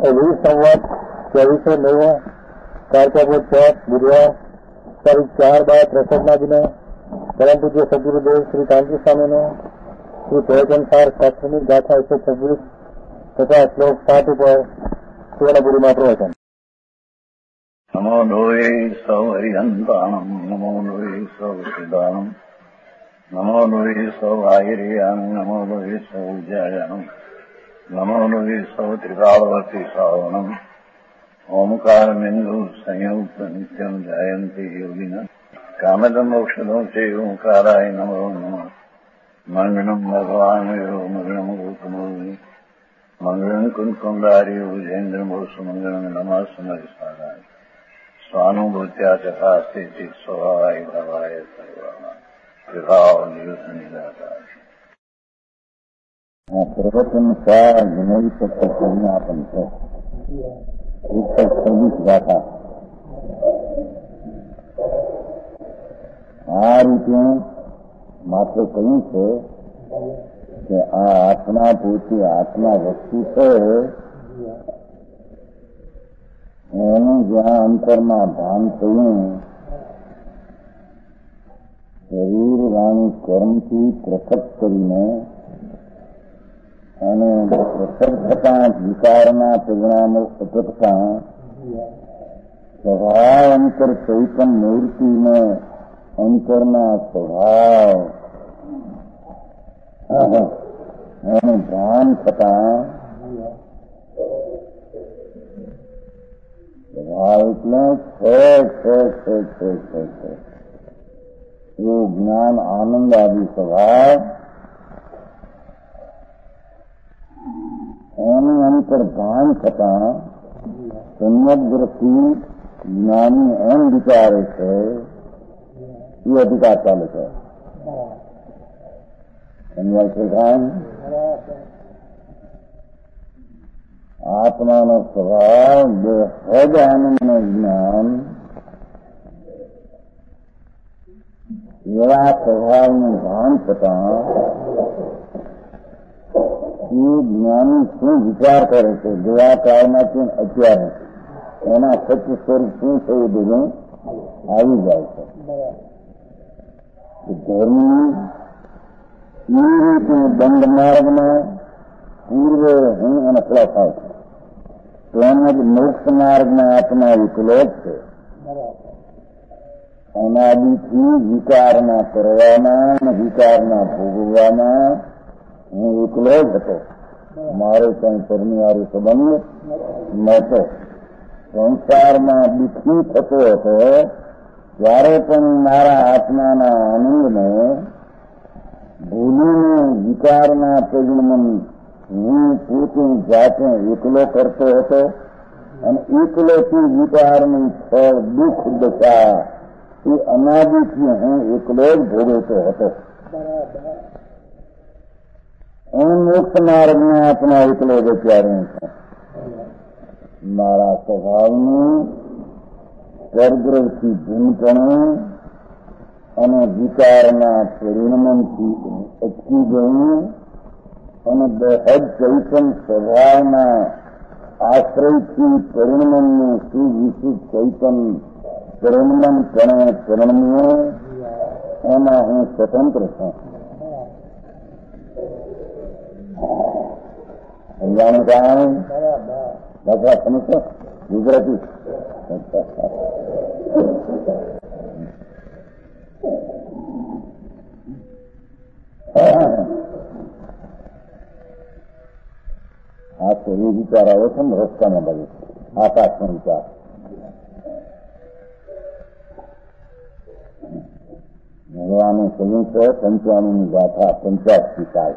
अभी संवत 2409 कार्तिक 4 बुधवार तारीख 4/12 63 दिने परम पूज्य सदगुरुदेव श्री कांची स्वामी ने श्री प्रवचनसार शास्त्रनी गाथा 126 तथा श्लोक 7 पर सुवर्णपुरी में प्रवचन। नमो लोये सौहरिहंताणम् नमो लोये सौसिदानम् नमो लोये सौभागिर्याम् नमो लोये सौजायानम् नमो लोये सौत्रिकालवती सावनम् ओंकारमिन्दु संयुक्त नित्यम् जायन्ति योगिनः कामदम् मोक्षदम् च ओंकाराय नमो नमः। मङ्गलम् भगवान् यो मङ्गलम् गौतमोऽयि मङ्गलम् कुन्कुण्डारि भुजेन्द्रमोसु मङ्गलम् नमः समरिसाराय स्वानुभूत्या तथास्ति चित् स्वभावाय भवाय सर्वाः विभाव नियुद्धनिदाताय। प्रवचन का विनयी तत्व संज्ञापन है 126 गाथा। આ રીતે માત્ર કહ્યું છે કે આ આત્મા પોતે આત્મા વસ્તુ છે એનું જ્યાં અંતરમાં ભાન થયું શરીર વાણી કર્મથી પૃથક કરીને અને પૃથક થતા વિકારના પરિણામો અટકતા સ્વભાવ અંતર ચૈતન્ય મૂર્તિને અંતરના સ્વભાવ એનું ભાન થતા સ્વભાવ એટલે એવું જ્ઞાન આનંદ આદિ સ્વભાવ એનું અંતર ભાન થતા સમ્યક દ્રષ્ટિ જ્ઞાની એમ વિચારે છે એ અધિકાર ચાલે છે. સમજાય છે ભાન આત્માનો સ્વભાવ બેહદ આનંદનું જ્ઞાન એવા સ્વભાવનું ભાન થતા એ જ્ઞાની શું વિચાર કરે છે ગયા કાળમાંથી અત્યારે એના સત્ય સ્વરૂપ શું છે એ બધું આવી જાય છે. ધર્મની એ રીતે દંડ માર્ગમાં પૂર્વે હું અને ફળા થાય છે તેમજ મોક્ષ માર્ગમાં આત્મા એકલો જ છે. અનાદિથી વિચારના કરવાના અને વિચારના ભોગવવાના હું એકલો જ હતો. મારો કંઈ પરનિહારો સંબંધ નહોતો. સંસારમાં દુઃખી થતો હતો ત્યારે પણ મારા આત્માના આનંદને ભૂલીને વિચારના પરિણામ હું પોતે જાતે એકલો કરતો હતો અને એકલોથી વિચારનું ફળ દુઃખ દશા એ અનાદિથી હું એકલો જ ભોગવતો હતો. એમ મોક્ષ માર્ગમાં આત્મા એકલો જ અત્યારે છે. મારા સ્વભાવનું સ્વર્ગથી ભૂમપણું અને વિચારના પરિણામથી અટકી ગયું અને બહદ ચૈતન્ય સ્વભાવના આશ્રયથી પરિણામનું સુવિશુદ્ધ ચૈતન્ય પરિણામપણે પરિણમ્યું એમાં હું સ્વતંત્ર છું. સમજાણું કારણ દાખલા સમજશો ગુજરાતી આ તો એ વિચાર આવે છે ને રસ્તામાં બાજુ આકાશનો વિચાર. ભગવાને કહ્યું છે 95ની ગાથા 85 સાલ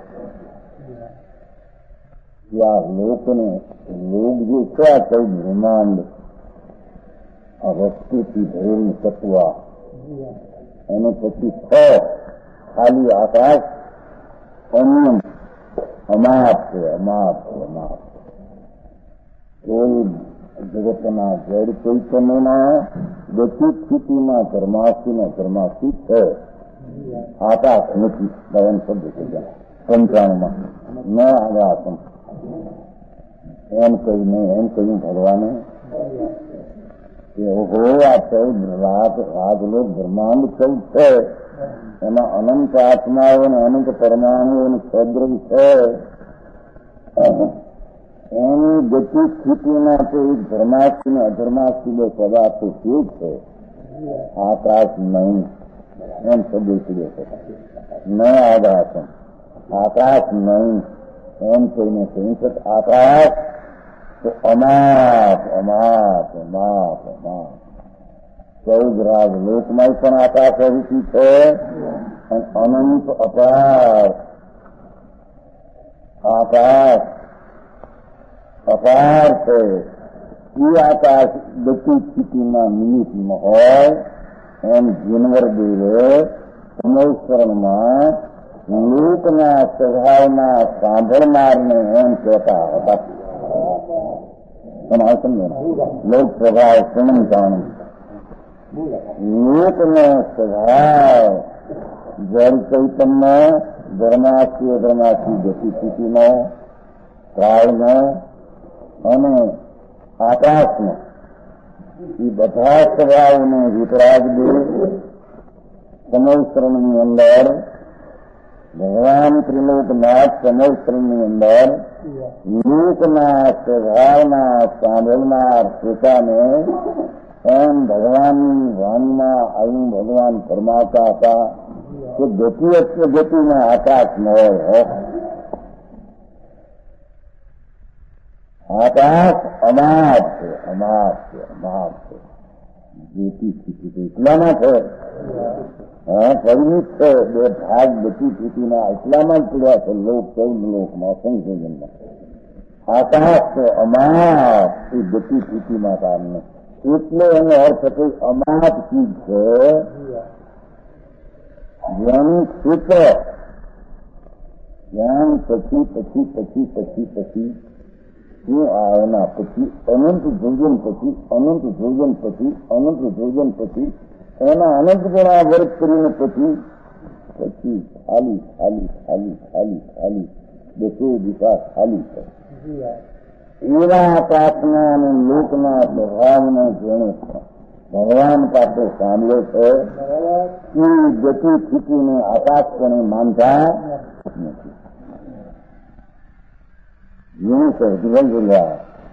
આ લોકને લોક જે છે આ કઈ બ્રહ્માંડ આ વસ્તુથી ભરેલું તત્વ એને પછી ખાલી આકાશ અન્ય અમાપ છે. કોઈ જગતના જડ ચૈતન્યના ગતિ સ્થિતિમાં ધર્માસ્થિ છે. આકાશ નથી ભવન શબ્દ છે 95માં ન આગાસમ એમ કહ્યું ભગવાને કે ઓહો આ 14 રાજલોક બ્રહ્માંડ 14 છે, એમાં અનંત આત્માઓ અને અનંત પરમાણુઓ સદ્રવ છે. એની ગતિ સ્થિતિમાં તો એક ધર્માસ્તી ને અધર્માસ્તી બે સદા તો તે જ છે. આકાશ નહીં એમ શબ્દ કીધો છે, ન આકાશ આકાશ નહીં એમ કહીને કહ્યું છે. આકાશ તો અમાપ અમાપ અમાપ અમાપ 14 રાજલોકમાં પણ આકાશ અવિતી છે અને અનંત અપાર આકાશ અપાર છે. એ આકાશ ગતિ સ્થિતિમાં નિમિત્તમાં હોય એમ જીનવર દેવે સમયસ્મરણમાં લોકના સ્વભાવના સાંભળનારને એમ કહેતા હતા. લોક સ્વભાવ સુમન જાણું લોકનો સ્વભાવ જળ ચૈતન્ય ધર્માસી ગતિ સ્થિતિનો કાળનો અને આકાશનો એ બધા સ્વભાવને વિતરાગ દે સમયસ્મરણની અંદર ભગવાન ત્રિલોકનાથ સમયસ્મરણની અંદર લોકના સ્વભાવના સાંભળનાર પોતાને એમ ભગવાનની વાણીમાં આવું ભગવાન ફરમાવતા હતા કે ગતિ એટલે ગતિમાં આકાશ ન હોય. આકાશ અમાપ છે અમાપ છે અમાપ છે. ગતિ સ્થિતિ એટલામાં છે પરિમિત છે. બે ભાગ ગતિ સ્થિતિના એટલામાં જ પડ્યા છે. લોક 14 લોકમાં સંશોધનમાં આકાશ છે અમાપ એ ગતિ સ્થિતિમાં કામને એટલે એનો અર્થ કઈ અમાપ ચીજ છે જેનું ક્ષેત્ર જ્ઞાન પછી પછી પછી પછી પછી શું એના પછી અનંત ભોજન પછી અનંત ભોજન પછી અનંત ભોજન પછી એના અનંત ગણા વર્ગ કરીને પછી પછી ખાલી ખાલી ખાલી ખાલી ખાલી દસો દિશા ખાલી છે. એવા આકાશના અને લોકના સ્વભાવને જેણે ભગવાન પાસે સાંભળ્યો છે એ ગતિ સ્થિતિને આકાશપણે માનતા નથી. એવું છે જીવન બોલ્યા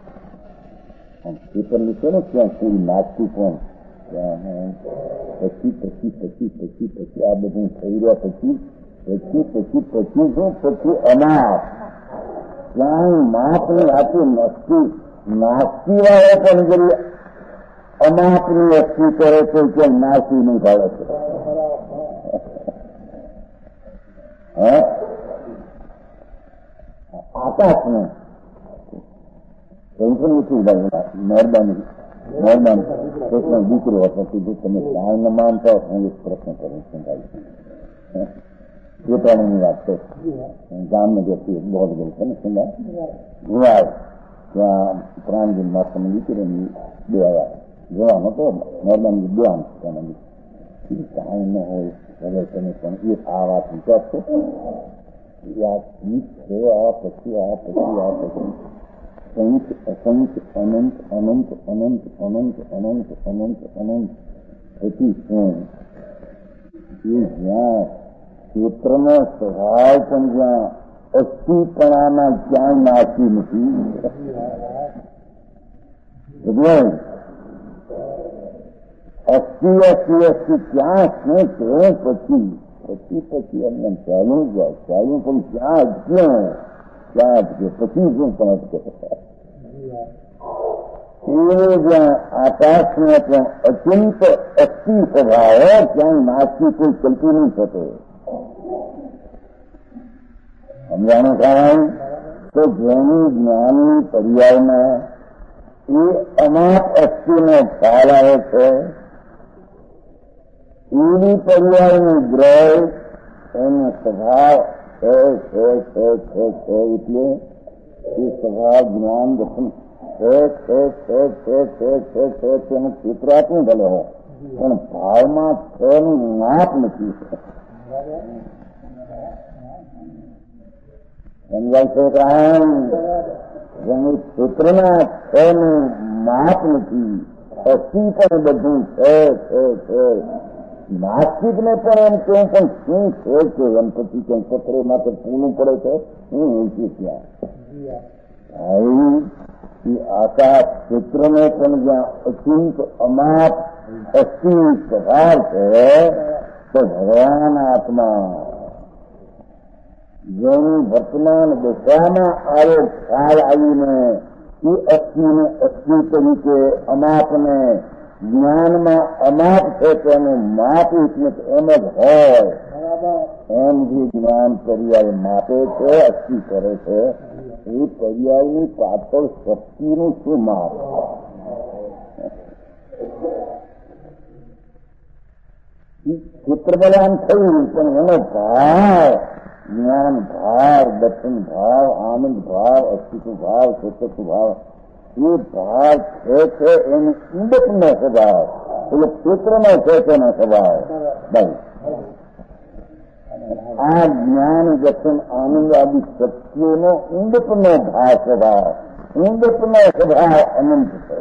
પેપર લીધો ને ત્યાં કોઈ નાચતું પણ પછી પછી પછી પછી પછી આ બધું થઈ રહ્યા પછી પછી પછી પછી શું પછી અમાપ ત્યાં માપની આખી નસ્તી નાસ્તી વાળો પણ જરી અમાપની વસ્તી કરે છે કે નાસી નહીં કાઢે છે. આકાશને ટેન્શન નથી ઉડાવ્યું. મહેરબાની કૃષ્ણ દીકરો હતો કીધું તમે કાંઈ ન માનતા હું એક પ્રશ્ન કરું છું. એ પ્રાણીની વાત છે. ગામને જતી બહુ ગઈ છે ને સુંદર ગુવાડ ત્યાં પ્રાણજી માસ્ટરની દીકરીની બે આવ્યા જોવાનો તો મહેરબાની બે આમ કાંઈ ન હોય હવે તમે પણ એક આ વાત વિચારશો આ ચીજ છે આ પછી આ પછી આ પછી સંત અસંત અનંત અનંત અનંત અનંત અનંત અનંત અનંત પછી શું એ જ્યાં ક્ષેત્રનો સ્વભાવ પણ જ્યાં અસ્થિપણાના ક્યાંય નાશી નથી. અસ્થિ અસ્થિ અસ્થિ ક્યાં શું છે પછી પછી પછી એમને ચાલ્યું જાય ચાલ્યું પણ ક્યાં અટકે પછી શું પણ અટકે. એ જ્યાં આકાશને પણ અત્યંત અસ્થિ સ્વભાવ ક્યાંય નાશી કોઈ ચલતી નહીં થતો. સમજાણું કારણ તો જેની જ્ઞાનની પર્યાયમાં એ અમાપ અસ્થિનો ખ્યાલ આવે છે એની પર્યાયનું ગ્રહ એનો સ્વભાવ છે એટલે એ સ્વભાવ જ્ઞાન દર્શન તેનું ચિત્રાતું ભલે હોય પણ ભાવમાં છનું માપ નથી. સમજાય છે કારણ ક્ષેત્રના છનું માપ નથી, અસ્થિ પણ બધું છે. નાસ્તિકને પણ એમ કેવું પણ શું છે કે એમ પછી કેમ પથરે માટે પૂરું પડે છે, શું હોય છે ત્યાં આકાશ ક્ષેત્રને પણ જ્યાં અચિંત અમાપ અસ્થિ સ્વભાવ છે, તો ભગવાન આત્મા જેની વર્તમાન દશામાં આવો ખ્યાલ આવીને એ અસ્થિને અસ્થિ તરીકે અમાપને જ્ઞાનમાં અમાપ છે તેનું માપ એટલે એમ જ હોય, એમ જે જ્ઞાન પર્યાય માપે છે, અસ્થિ કરે છે, એ પર્યાયની પાછળ શક્તિનું શું માપ? ચિત્રબલાન થયું પણ એનો ભાવ, જ્ઞાન ભાવ, દર્શન ભાવ, આનંદ ભાવ, અસ્તિત્વ ભાવ, સતત્વ ભાવ, એ ભાવ છે એની ઈંડકનો સ્વભાવ, એટલે ક્ષેત્રનો છે તેનો સ્વભાવ. બસ આ જ્ઞાન, દર્શન, આનંદ આદિ શક્તિઓનો ઈંડકનો ભાવ સ્વભાવ, ઈંડકનો સ્વભાવ અનંત છે.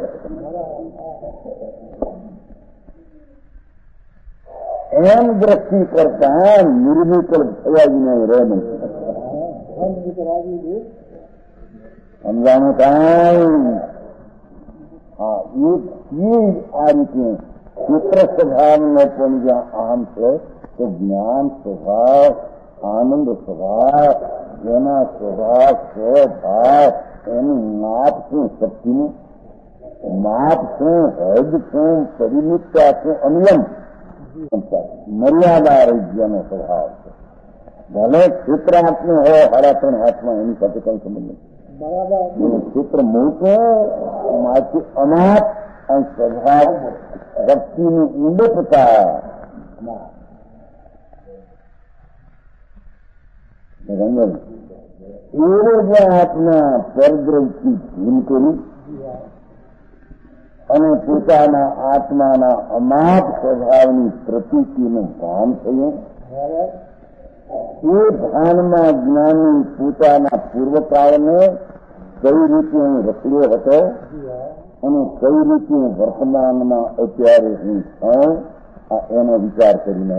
એમ દ્રષ્ટિ કરતા નિર્વિકલ્પ થયા વિના રહે નહીં. સમજાનું કાંઈ? હા, એ આ રીતે ક્ષેત્ર સ્વભાવનો પણ જ્યાં અહમ છે, તો જ્ઞાન સ્વભાવ, આનંદ સ્વભાવ, જેના સ્વભાવ સ્વભાવ એનું માપ શું? શક્તિનું માપ શું? હદ શું? પરિમિતતા શું? અનિયમ મર્યાદા રાજ્યનો સ્વભાવ છે. ભલે ક્ષેત્ર હાથનું હોય, 3.5 હાથમાં, એની સાથે કઈ સંબંધ નથી. ક્ષેત્ર મોટું માંથી અમાપ અને સ્વભાવ વ્યક્તિની ઊંડકતા એવો જે આત્મા પરદ્રવથી ભીન કરી અને પોતાના આત્માના અમાપ સ્વભાવની પ્રતીતિનું ભાન થયું, એ ભાનમાં જ્ઞાની પોતાના પૂર્વકાળને કઈ રીતે હું રખડ્યો હતો અને કઈ રીતે વર્તમાનમાં અત્યારે હું છું, એનો વિચાર કરીને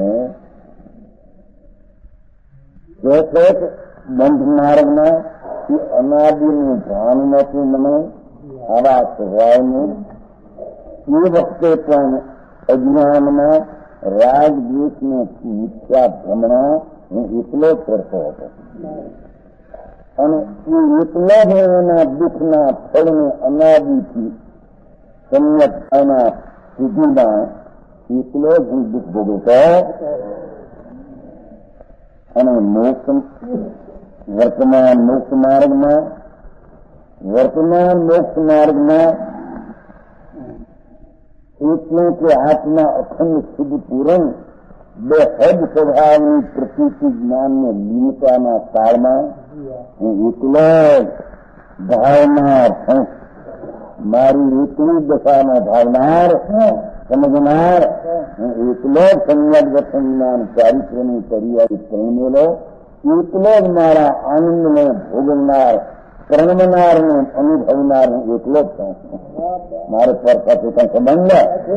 બંધ માર્ગમાં એ અનાદિનું ભાન નહોતું મને આવા સ્વભાવનું. એ વખતે પણ અજ્ઞાનમાં રાગદ્વેષને મિથ્યા ભ્રમણા હું એકલો જ કરતો હતો, અને એ એકલો જ એના દુઃખના ફળને અનાદિથી સંયતના સુધીમાં એકલો જ હું દુઃખ ભોગવતો. અને વર્તમાન મોક્ષ માર્ગમાં એટલે કે આત્મા અખંડ શુદ્ધ પૂરણ બે હદ સ્વભાવની પ્રકૃતિ જ્ઞાનને લીનતાના કાળમાં હું એકલો ભાવનાર છું. મારી એકલી દશાનો ભાવનાર, સમજનાર, હું એકલો સંયત દર્શન જ્ઞાન ચારિત્રનું પર્યાય પરિણેલો, એકલો જ મારા આનંદને ભોગવનાર, પ્રણમનારને અનુભવનાર હું એકલો જ છું. મારે પર સાથે કઈ સંબંધ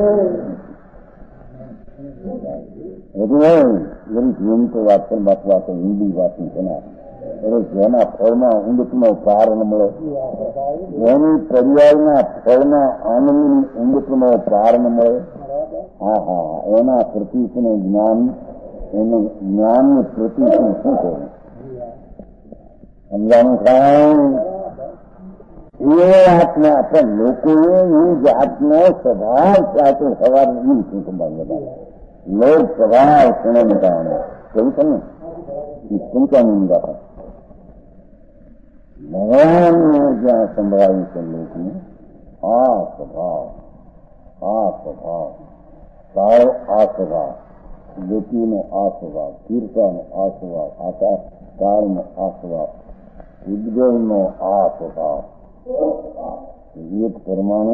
એની જીવંત વાત પણ બાપવા તો હિન્દી વાતની છે ને, જેના ફળમાં ઊંડકનો પાર ન મળે, જેની પર્યાયના ફળમાં આનંદની ઊંડકનો પાર ન મળે, એના પ્રતિકનું જ્ઞાન, એનું જ્ઞાનનું પ્રતિકનું શું કહેવું? સમજાનું થાય? એ આત્મા પણ લોકોએ એ જાતનો સ્વભાવ સાથે સવાર નહીં શું સંભાળ લોક સ્વભાવ સુણને કારણે કહ્યું છે ને ચિંતા નિંદા ભગવાનને જ્યાં સંભળાયું છે લોકોને આ સ્વભાવ કાળ આ સ્વભાવ, ગતિનો આ સ્વભાવ, તીર્થનો આ સ્વભાવ, આકાશ કાળનો આ સ્વભાવ, ઉદ્ગલનો આ સ્વભાવ. એક પરમાણુ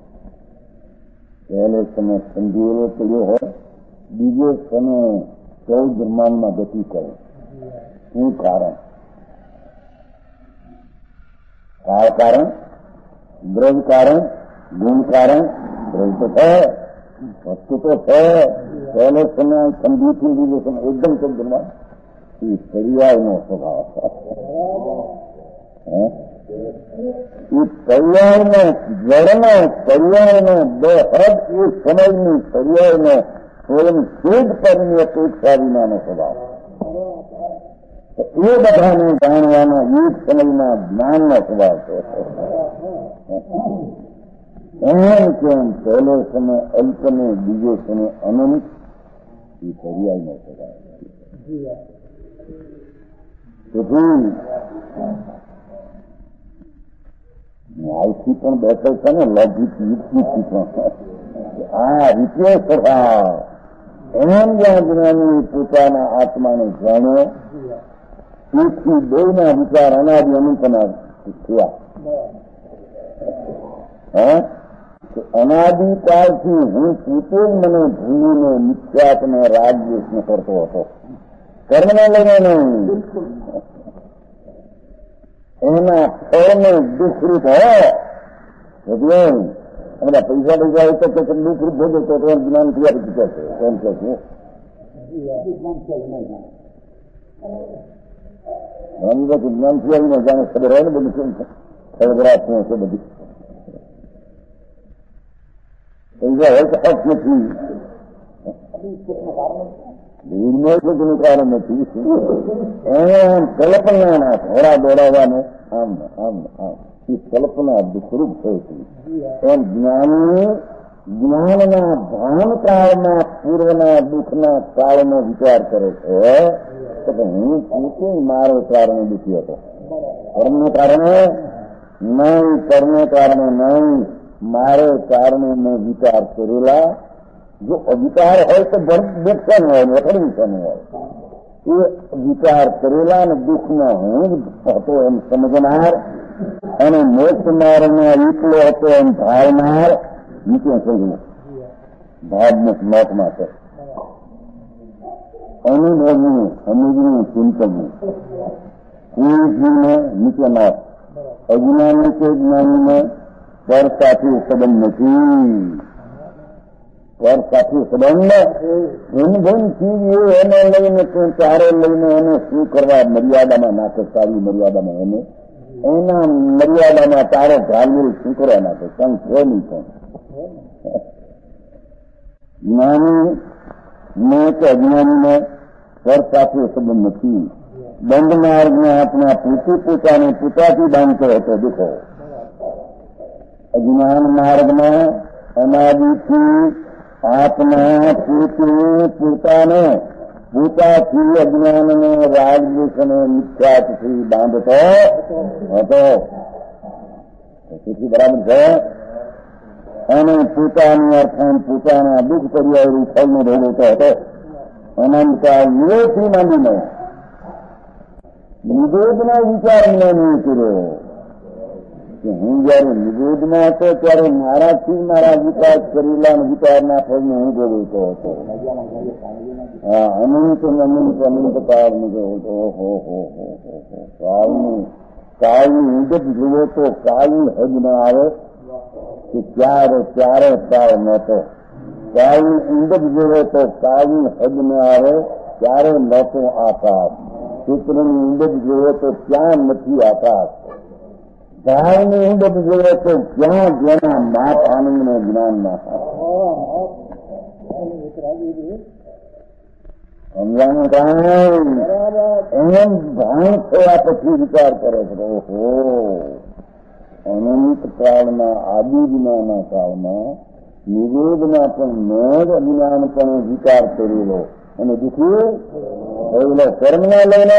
પહેલે સમય સંધિયેલો પડ્યો હોય, બીજો સમય 14 બ્રહ્માંડમાં ગતિ કરે. શું કારણ? કાળ કારણ, દ્રવ્ય કારણ, ગુણ કારણ. દ્રવ્ય તો છે, વસ્તુ તો છે, પહેલો સમય સમજૂતી બીજો સમય એકદમ શબ્દમાં એ પર્યાયનો સ્વભાવ. એ પર્યાયનો જળનો પર્યાયનો બે હદ એ સમયની પર્યાયનો સ્વયં સિદ્ધ પરની અપેક્ષા વિનાનો સ્વભાવ. એ બધાને જાણવાનો એક સમયના જ્ઞાનનો સ્વભાવ છે. એમ કેમ પહેલો સમય અલ્પને બીજો સમય અનંત એ પર્યાયનો સ્વભાવ. તેથી ન્યાયથી પણ બેઠો છે ને, લોજિક યુક્તિથી પણ આ રીતે સ્વભાવ. એમ જ્યાં જ્ઞાની પોતાના આત્માને જાણે તેથી બેના વિચાર અનાદિ અનંતના થયા. અનાદિકાળથી હું પોતે જ મને ભૂલીને મિથ્યાત્મ રાજ્ય કરતો હતો. કર્મને લઈને નહીં, એના ફળને દુઃખરૂપ હોય એટલે બધા પૈસા હોય તો દુઃખરૂપ ભોગવતો તો જ્ઞાન થયા પછી કહે છે. એમ કે છે જ્ઞાન થયા જાણે ખબર હોય ને બધું કેમ છે, ખબર શું છે બધી પૈસા હોય તો હક નથી, ભીડનું કારણ નથી. એમ કલ્પનાના ઘોડા દોડાવવાને આમ આમ આમ એ કલ્પના દુઃખરૂપ થઈ હતી. એમ જ્ઞાની જ્ઞાનના ભાન કાળમાં પૂર્વના દુઃખના કાળનો વિચાર કરે છે કે હું પોતે મારે કારણે દુઃખી હતો. કર્મને કારણે નહીં, કર્મને કારણે નહીં, મારે કારણે મેં વિચાર કરેલા. જો અવિચાર હોય તો બેઠા હોય, વખડી હોય. એ વિચાર કરેલા ને દુઃખમાં હું હતો એમ સમજનાર અને મોક્ષ માર્ગમાં એકલો હતો એમ ધારનાર નીચે સમજવું ભાવમુખ લોકમાં છે. અનુભવવું, સમજવું, ચિંતવવું. કોઈ જીવને નીચે નાથ, અજ્ઞાની કે જ્ઞાનીને પર સાથે સંબંધ નથી. પર સાથે સંબંધ એની ચીજ એ એને લઈને ચારે લઈને એને શું કરવા મર્યાદામાં નાખે, સારી મર્યાદામાં એને એના મર્યાદામાં તારો ઢાલવું શું કરવા નાખે, કંઈ છે નહીં. પણ જ્ઞાની ને કે અજ્ઞાનીને પર સાથે સંબંધ નથી. બંધ માર્ગમાં આપણા પોતે પોતાને પોતાથી બાંધતો હતો. દેખો અજ્ઞાન માર્ગમાં અનાદિથી આપના પોતે પોતાને પોતાથી અજ્ઞાનને રાજદોષને મિથ્યાથી બાંધતો હતો. તેથી બરાબર છે. અને પોતાનું અર્થાન પોતાના દુઃખ પર્યાયનું ફળને ભોગવતો હતો. અનંતકાળ નિરોધથી માંડીને નિરોધના વિચાર નહીં કર્યો કે હું જયારે નિરોધમાં હતો ત્યારે મારાથી મારા વિકાસ કરેલા વિચારના ફળને હું ભોગવતો હતો. હા, અનંત અનંત અનંત કાળ નીકળ્યો હતો. કાળની ઊંડપ જુઓ તો કાળની હદ ન આવે કે ક્યારે ક્યારે કાળ નહોતો. કાળની ઊંડપ જુઓ તો કાળની હદ ન આવે ક્યારે નહોતો આકાશ. સૂત્રની ઊંડપ જુઓ તો ક્યાં નથી આકાશ. ભાવની ઊંડપ જુઓ તો ક્યાં જેના માપ આનંદને જ્ઞાનમાં સમજાનું કાંઈ એમ ભાન થયા પછી વિચાર કરે છે. ઓહો, અનંત કાળમાં આદિ જ્ઞાનના કાળમાં નિરોધમાં પણ મેં અજ્ઞાન પણ વિચાર કરેલો અને દુઃખી થયેલો કર્મને લઈને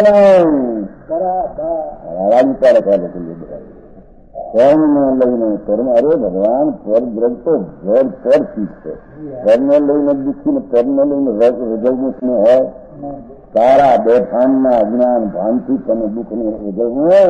વિચાર કરે કર્મને લઈને કર્મ. અરે ભગવાન પર દ્રવ તો ઘર પર ચીજ છે. કર્મને લઈને દુઃખી ને કર્મને લઈને રજવવું હોય. તારા બેઠાણના અજ્ઞાન ભાનથી તમે દુઃખને રજવવું.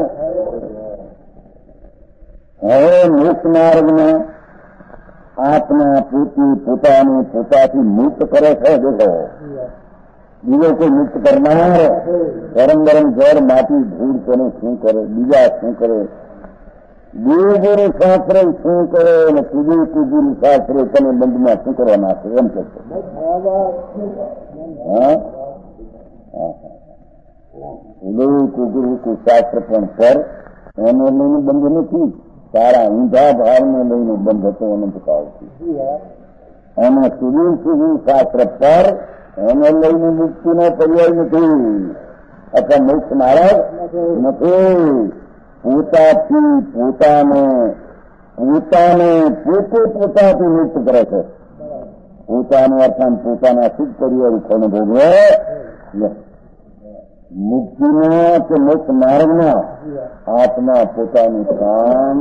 હવે મુક્ત માર્ગમાં આપના પોતે પોતાને પોતાથી મુક્ત કરે છે. દેખો બીજો કોઈ મુક્ત કરનાર ગરમ ગરમ જળ માટી ધૂળ કરે શું કરે, બીજા શું કરે. ગુરુ શાસ્ત્ર શું કરે અને કુદુર ગુરુ શાસ્ત્ર તમે બંધમાં શું કરવા નાખે એમ કહેશો. ગુરુ શાસ્ત્ર પણ પર એને લઈને બંધ નથી, સારા ઊંધા ભાવને લઈને બંધ હતો અનંત કાળથી. અને સુદૂર શાસ્ત્ર પર એને લઈને મુક્તિનો પર્યાય નથી અથવા મોક્ષ માર્ગ નથી. પોતાથી પોતાથી મુક્ત કરે છે. પોતાનું અર્થાન પોતાના સુખ પર્યાય કોને ભોગવે. મુક્તિના કે મોક્ષ માર્ગમાં આત્મા પોતાનું કામ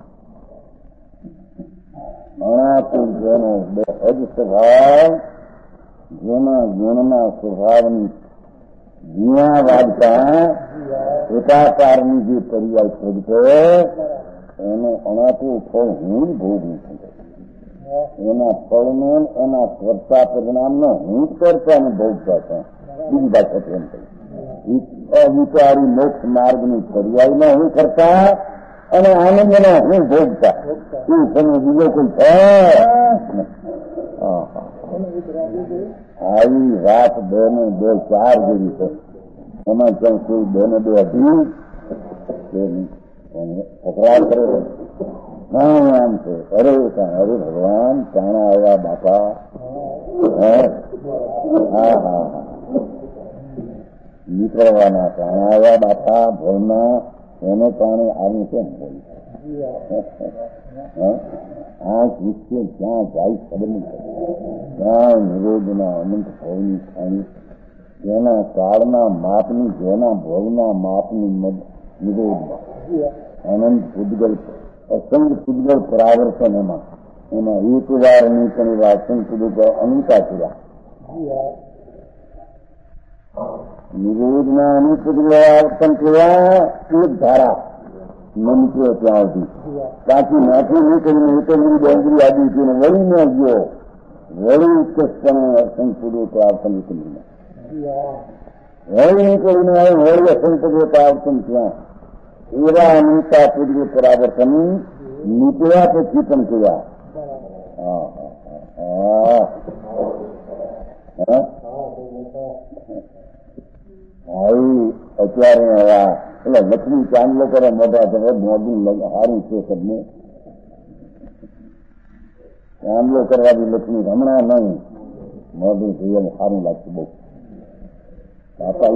અણાતું જેનો સહજ સ્વભાવ, જેના ગુણના સ્વભાવની જીણા વાગતા એકાકારની જે પર્યાય પ્રગટે એનો અણાતું ફળ હું ભોગવું છું. એના ફળનો એના કરતા પરિણામનો હું કરતા અને ભોગતા છે. બીજી ભાષા એમ કહી અવિચારી મોક્ષ માર્ગની પર્યાયમાં હું કરતા અને આનંદના હું ભોગતા. એ સમય બીજો કોઈ છે. આવી વાત 2 ને 2 4 જેવી છે. એમાં ક્યાં કોઈ 2 ને 2 હતી તકરાર કરે. આમ છે અરે અરે ભગવાન ચાણા આવ્યા બાપા. હા હા નીકળવાના ચાણા આવ્યા બાપા ભોળના એને પાણી આવી કેમ બોલી. આ વિશે ક્યાં જાય ખબર નહીં. ક્યાં નિરોધના અનંત ભવની ખાણી જેના કાળના માપની જેના ભવના માપની નિરોધમાં અનંત પૂજગલ અસંગ પૂજગલ પરાવર્તન એમાં એક વાર નહીં ઘણી વાર અસંગ પૂજગલ અનંતા થયા. નિરોધના અનંત પૂજગલ આવર્તન થયા એક ધારા નીકળ્યો ત્યાં સુધી બાકી નાથી નહીં કરીને એ તો મારી ડેંગરી આદિ છે ને વળી ન ગયો વળી ઉત્કર્ષપણે અસંગ પૂજગલ આવર્તન નીકળીને વળી નીકળીને આવે વળી અસંગ પૂજગલ આવર્તન ત્યાં એવા અનંતા પૂજગલ પરાવર્તન નીકળ્યા પછી પણ થયા. અત્યારે હવા એટલે લક્ષ્મી ચાંદલો કરે મોટા કરે મોડું સારું છે સબને ચાંદલો કરવાથી લક્ષ્મી હમણાં નહીં મોડું જોઈએ સારું લાગતું બહુ. બાપા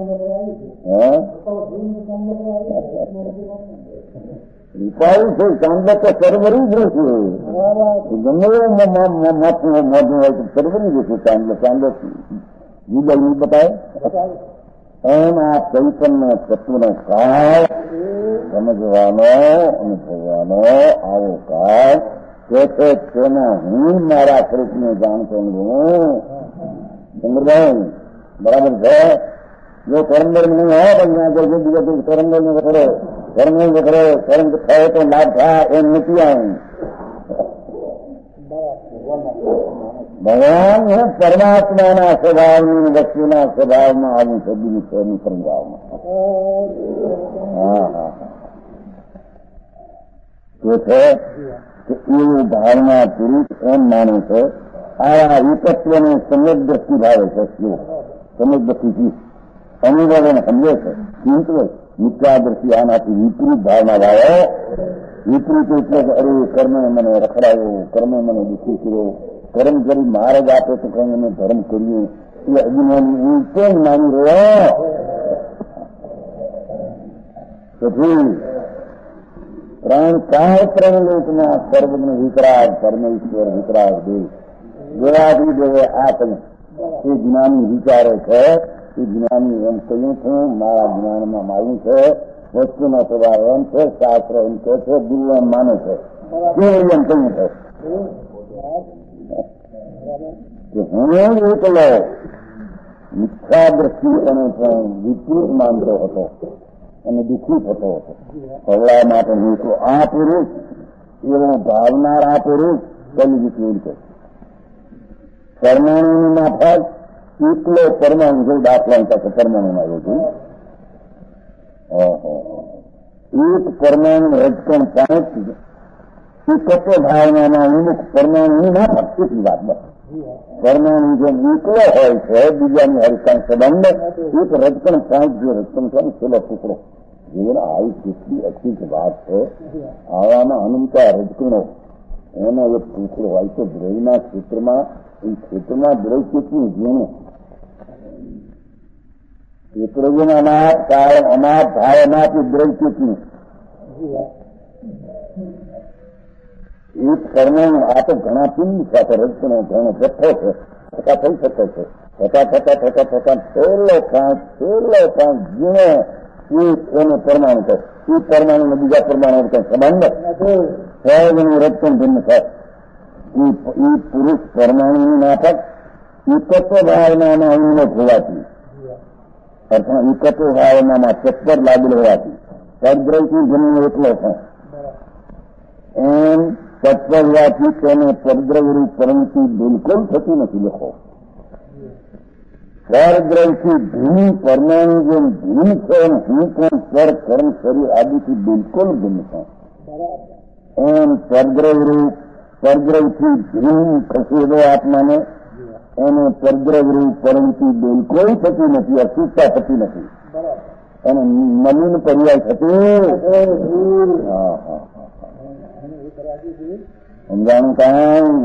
રૂપાયું છે ચાંદલો તો સરવરી જ રહેશે. ગમે મોડું હોય તો સરવરી જશે ચાંદલો. ચાંદલો જુદા નહીં બતાવે એમ આ ચૈતન્ય તત્વનો કાળ સમજવાનો અનુભવવાનો આવો કાળ કે તેના હું મારા સ્વરૂપને જાણતો અનુભવું. ચંદ્રભાઈ બરાબર છે. જો કરમબેર નહીં હોય પણ આગળ જે બીજા કરમબેર ને વખરે કર્મ થયો તો લાભ થાય એમ નથી આવે. ભગવાન પરમાત્માના સ્વભાવની વસ્તુના સ્વભાવમાં આવું છે બીજું સમજાવમાં. તે છે કે એવું ભાવના પુરુષ એમ માને છે આ વિપત્વને સમ્યક દ્રષ્ટિ ભાવે છે. સમ્યક દ્રષ્ટિથી અનુભવને સમજે છે. ચિંતવે મિત્રા દ્રષ્ટિ આનાથી વિપરીત ભાવના ભાવે. વિપરીત એટલે અરે કર્મે મને રખડાયો, કર્મે મને દુઃખી કર્યો, કર્મ કરી માર્ગ આપે તો કઈ અમે ધર્મ કરીએ એ અજ્ઞાની હું કેમ માની રહ્યો. પછી પ્રાણ કાળ પ્રેમલોકના સર્વનો વિકરાળ પરમેશ્વર વિકરાળ દેવ દેવાદી દેવે આત્મ એ જ્ઞાની વિચારે છે. એ જ્ઞાની એમ કહ્યું છું મારા જ્ઞાનમાં આવ્યું છે. વસ્તુનો સ્વભાવ એમ છે. શાસ્ત્ર એમ કહે છે. ગુરુ એમ માને છે. કેવું એમ કહ્યું છે કે હું એકલો મિથ્યા દ્રષ્ટિ અને પણ વિકૃત માનતો હતો અને દુઃખી થતો હતો. સવડા માટે હું તો આ પુરુષ એવો ભાવનારા પુરુષ કઈ વિકૃત છે. પરમાણુની માફક એકલો પરમાણુ જો દાખલા તક પરમાણુમાં આવ્યો છું. એક પરમાણુ રજકણ 5 એકત્વ ભાવનામાં ઉન્મુખ પરમાણુની ના એટલી વાત બસ. પરમાણુ જેમ એકલો હોય છે બીજાની હરિકાંત સંબંધ, એક રજકણ 5 જે રજકણ છે ને છેલ્લો ટુકડો જીવન આવી કેટલી અચૂક વાત છે. આવાના અનંતા રજકણો એનો એક ટુકડો હોય તો દ્રવ્યના ક્ષેત્રમાં એ ક્ષેત્રમાં દ્રવ્ય કેટલું જેનું એકડો અનાથ કાળ અનાથ ભાવ અનાથ દ્રવ્ય કેટલું એક પરમાણુ. આ તો ઘણા પિંડ સાથે રજકણો ઘણો જથ્થો છે થતા થઈ શકે છે. થતા છેલ્લો પાંચ જીણો એક એનો પરમાણુ છે. એ પરમાણુ બીજા પરમાણુ કઈ સંબંધ સહેજનું રજકણ ભિન્ન થાય. એ પુરુષ પરમાણુની નાટક એકત્વ ભાવનામાં ઉન્નત હોવાથી અર્થમાં એકત્વ ભાવનામાં તત્પર લાગેલ હોવાથી પરદ્રવ્યથી જન્મ એકલો થાય એમ તત્પર હોવાથી તેને પરદ્રવ્યની પરંતુ બિલકુલ થતી નથી. લખો પરદ્રવ્યથી ભિન્ન પરમાણુ જેમ ભિન્ન છે હું પણ પર કર્મ શરીર આદિથી બિલકુલ ભિન્ન થાય એમ પરદ્રવ્યથી ભિન્ન ખસેડો આત્માને એને પરદ્રવ્ય પરંતુ બિલકુલ થતી નથી, અસુખતા થતી નથી અને નવીન પર્યાય થતી. સમજાણું કામ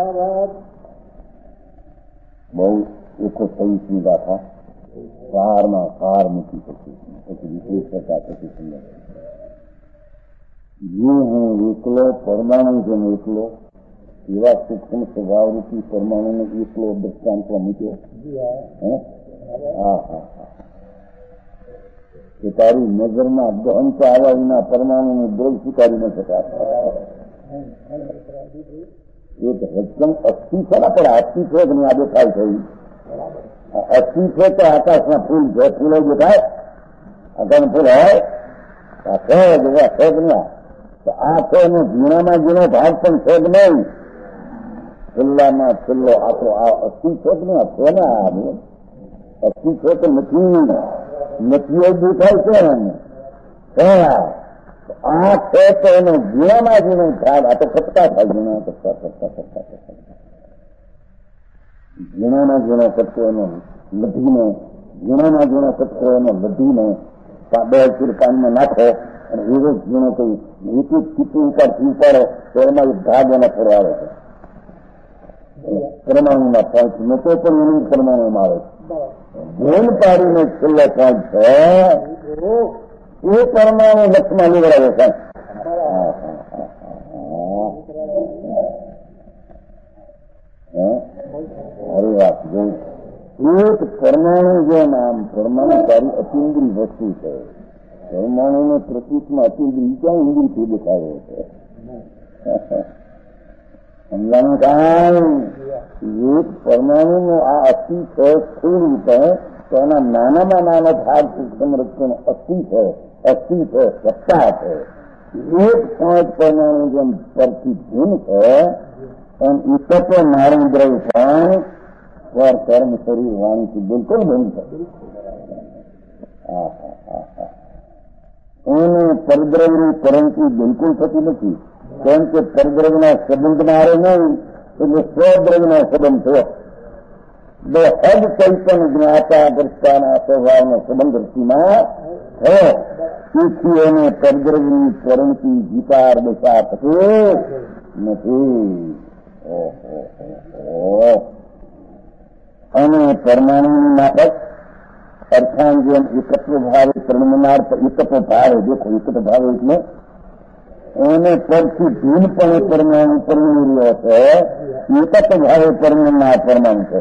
બહુ 123ની ગાથા સારમાં સાર મૂકી શકીએ પછી વિશેષ કરતા થતી સુંદર. જે હું એકલો પરમાણુ જેમ એકલો એવા સૂક્ષ્મ સ્વભાવરૂપી પરમાણુને એકલો દ્રષ્ટાંતમાં મૂક્યો. કે તારી નજરમાં દહનતા આવ્યા વિના પરમાણુને દ્રવ્ય સ્વીકારી ન શકાય. એક રજકણ અસ્થિ છે ને પણ અસ્થિ છે કે નહીં આ દેખાય છે. અસ્થિ છે તો આકાશમાં ફૂલ છે, ફૂલો દેખાય આકાશનું ફૂલ હોય આ છે જ છે કે નહીં. તો આ છે એનો ઝીણામાં ઝીણો ભાગ પણ છે જ નહીં. છેલ્લામાં છેલ્લો આખો આ અસ્થિ છે કે નહીં છે ને આ અસ્થિ છે તો નથી એ દેખાય છે એને. આ છે તો એનો ઝીણામાં ઝીણો ભાગ આ તો કટકા થાય ઝીણા કટકા ઝીણામાં ઝીણો કટકો એનો લધીને ઝીણામાં ઝીણો કટકો એનો લધીને 2 ચૂર પાણીમાં નાખો અને એવો ઝીણો કઈ એક ચીપી ઉપરથી ઉપાડો તો એમાં એક ભાગ એના ફરવાડે છે પરમાણુના 5 મોટો પણ એની પરમાણુમાં આવે છે. ધ્યાન પાડીને છેલ્લો 5 છે એ પરમાણુ લક્ષમાં નીકળાવે છે. અરે વાત જોઈ એક પરમાણુ જેમ આમ પરમાણુ તારી અતિન્દ્રિય વસ્તુ છે. પરમાણુને પ્રતીકમાં અતિન્દ્રિય ક્યાં ઇન્દ્રિયથી દેખાયો છે. સમજાનું કામ એક પરમાણુનો આ અતિ છે સ્થૂળ રૂપે તો એના નાનામાં નાનો ભાગ સૂક્ષ્મ રક્ષણ અસ્થિ છે સત્તા છે. એક 5 પરમાણુ જેમ પરથી ભિન્ન છે એમ એકત્વ નારણ દ્રવ્ય પણ સ્વર કર્મ શરીર વાણીથી બિલકુલ ભિન્ન છે. એને પરદ્રવ્યની પરંતુ બિલકુલ થતી નથી. કેમ કે પરદ્રવ્યના સંબંધમાં આવે નહીં એટલે સ્વદ્રવ્યનો સંબંધ થયો. બે હદ ચૈતન જ્ઞાતા દ્રષ્ટાના સ્વભાવનો સંબંધ રસીમાં થયો. તેથી એને પરદ્રવ્યની પરંતુ જીકાર દશા થતી નથી. અને પરમાણુની નાટક અર્થાન જેમ એકત્વ ભાવે પરિણમનાર એકત્વ ભાવે દેખો એકત્વ ભાવે એટલે એને પરથી ભિન્નપણે પરમાણુ પરિણી રહ્યો છે. એકત્વ ભાવે પરિણમનાર પરમાણુ છે.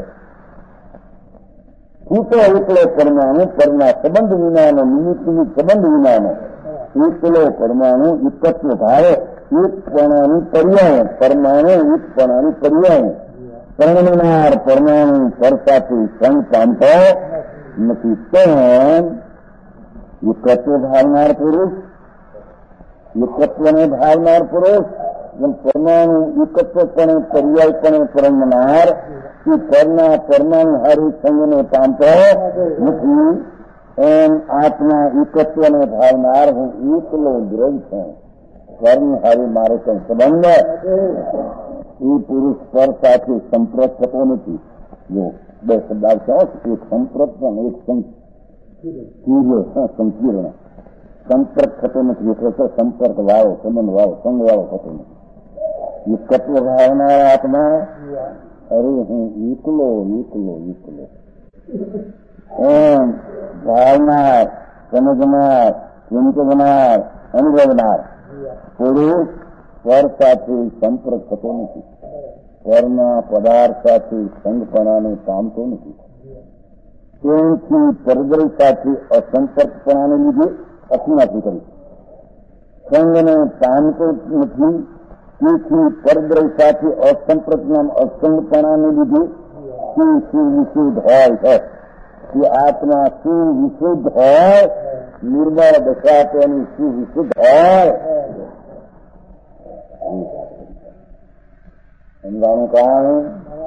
છૂટો એકલો પરમાણુ પરના સંબંધ વિનાનો નિમિત્તની સંબંધ વિનાનો એકલો પરમાણુ એકત્વ ભાવે એકપણાની પર્યાય પરમાણુ એકપણાની પર્યાય પરિણમનાર પરમાણુ પરસાથી સંગ પામતો નથી. તેમ એકત્વ ભાવનાર પુરુષ એકત્વને ભાવનાર પુરુષ પરમાણુ એકત્વપણે પર્યાયપણે પરિણમનાર કે પરના પરમાણુ હારી સંગને પામતો નથી. એમ આત્મા એકત્વને ભાવનાર હું એકલો દ્રવ છું. કર્મ હારી મારો કઈ સંબંધ એ પુરુષ પર સાથે સંપર્ક થતો નથી. જો બે શબ્દ આવશે, એક સંપર્ક અને એક સંકીર્ણ. સંપર્ક થતો નથી એટલે સંપર્ક વાળો, સંબંધ વાળો, સંગ વાળો થતો નથી. એકત્વ ભાવનાર આત્મા અરે હું એકલો એકલો એકલો એમ ભાવનાર, સમજનાર, ચિંતવનાર, અનુભવનાર પુરુષ પર સાથે સંપર્ક થતો નથી. પરના પદાર્થ સાથે સંગપણાને પામતો નથી. તેથી પરદ્રવ સાથે અસંપર્કપણાને લીધે અસુનાથી કરી સંગને પામતો નથી. તેથી પરદ્રવ સાથે અસંપર્કના અસંગપણાને લીધે શું સુવિશુદ્ધ હોય છે. કે આત્મા સુવિશુદ્ધ હોય, નિર્મળ દશા તેની સુવિશુદ્ધ હોય. સમજાનું કારણ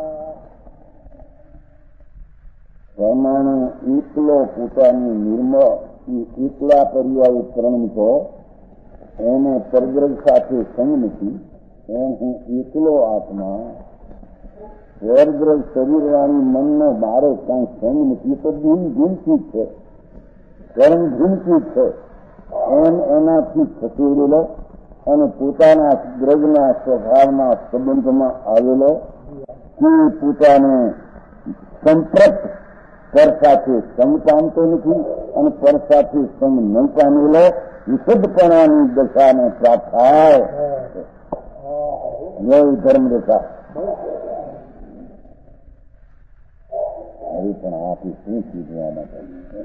પરમાણુ એકલો પોતાની નિર્મળ એકલા પર્યાય પ્રણમતો એને પરદ્રવ સાથે સંગ નથી. એમ હું એકલો આત્મા પરદ્રવ શરીરવાળી મનનો મારો કાંઈ સંગ નથી. તો ભૂલથી છે, કર્મ ભૂલથી છે. એમ એનાથી ખસેડેલો અને પોતાના દ્રવ્યના સ્વભાવના સંબંધમાં આવેલો તે પોતાને સંપર્ક પર સાથે સંગ પામતો નથી અને પર સાથે સંગ નહીં પામેલો વિશુદ્ધપણાની દશાને પ્રાપ્ત થાય. ધર્મ દશા હવે પણ આપી શું ચીજવા માટે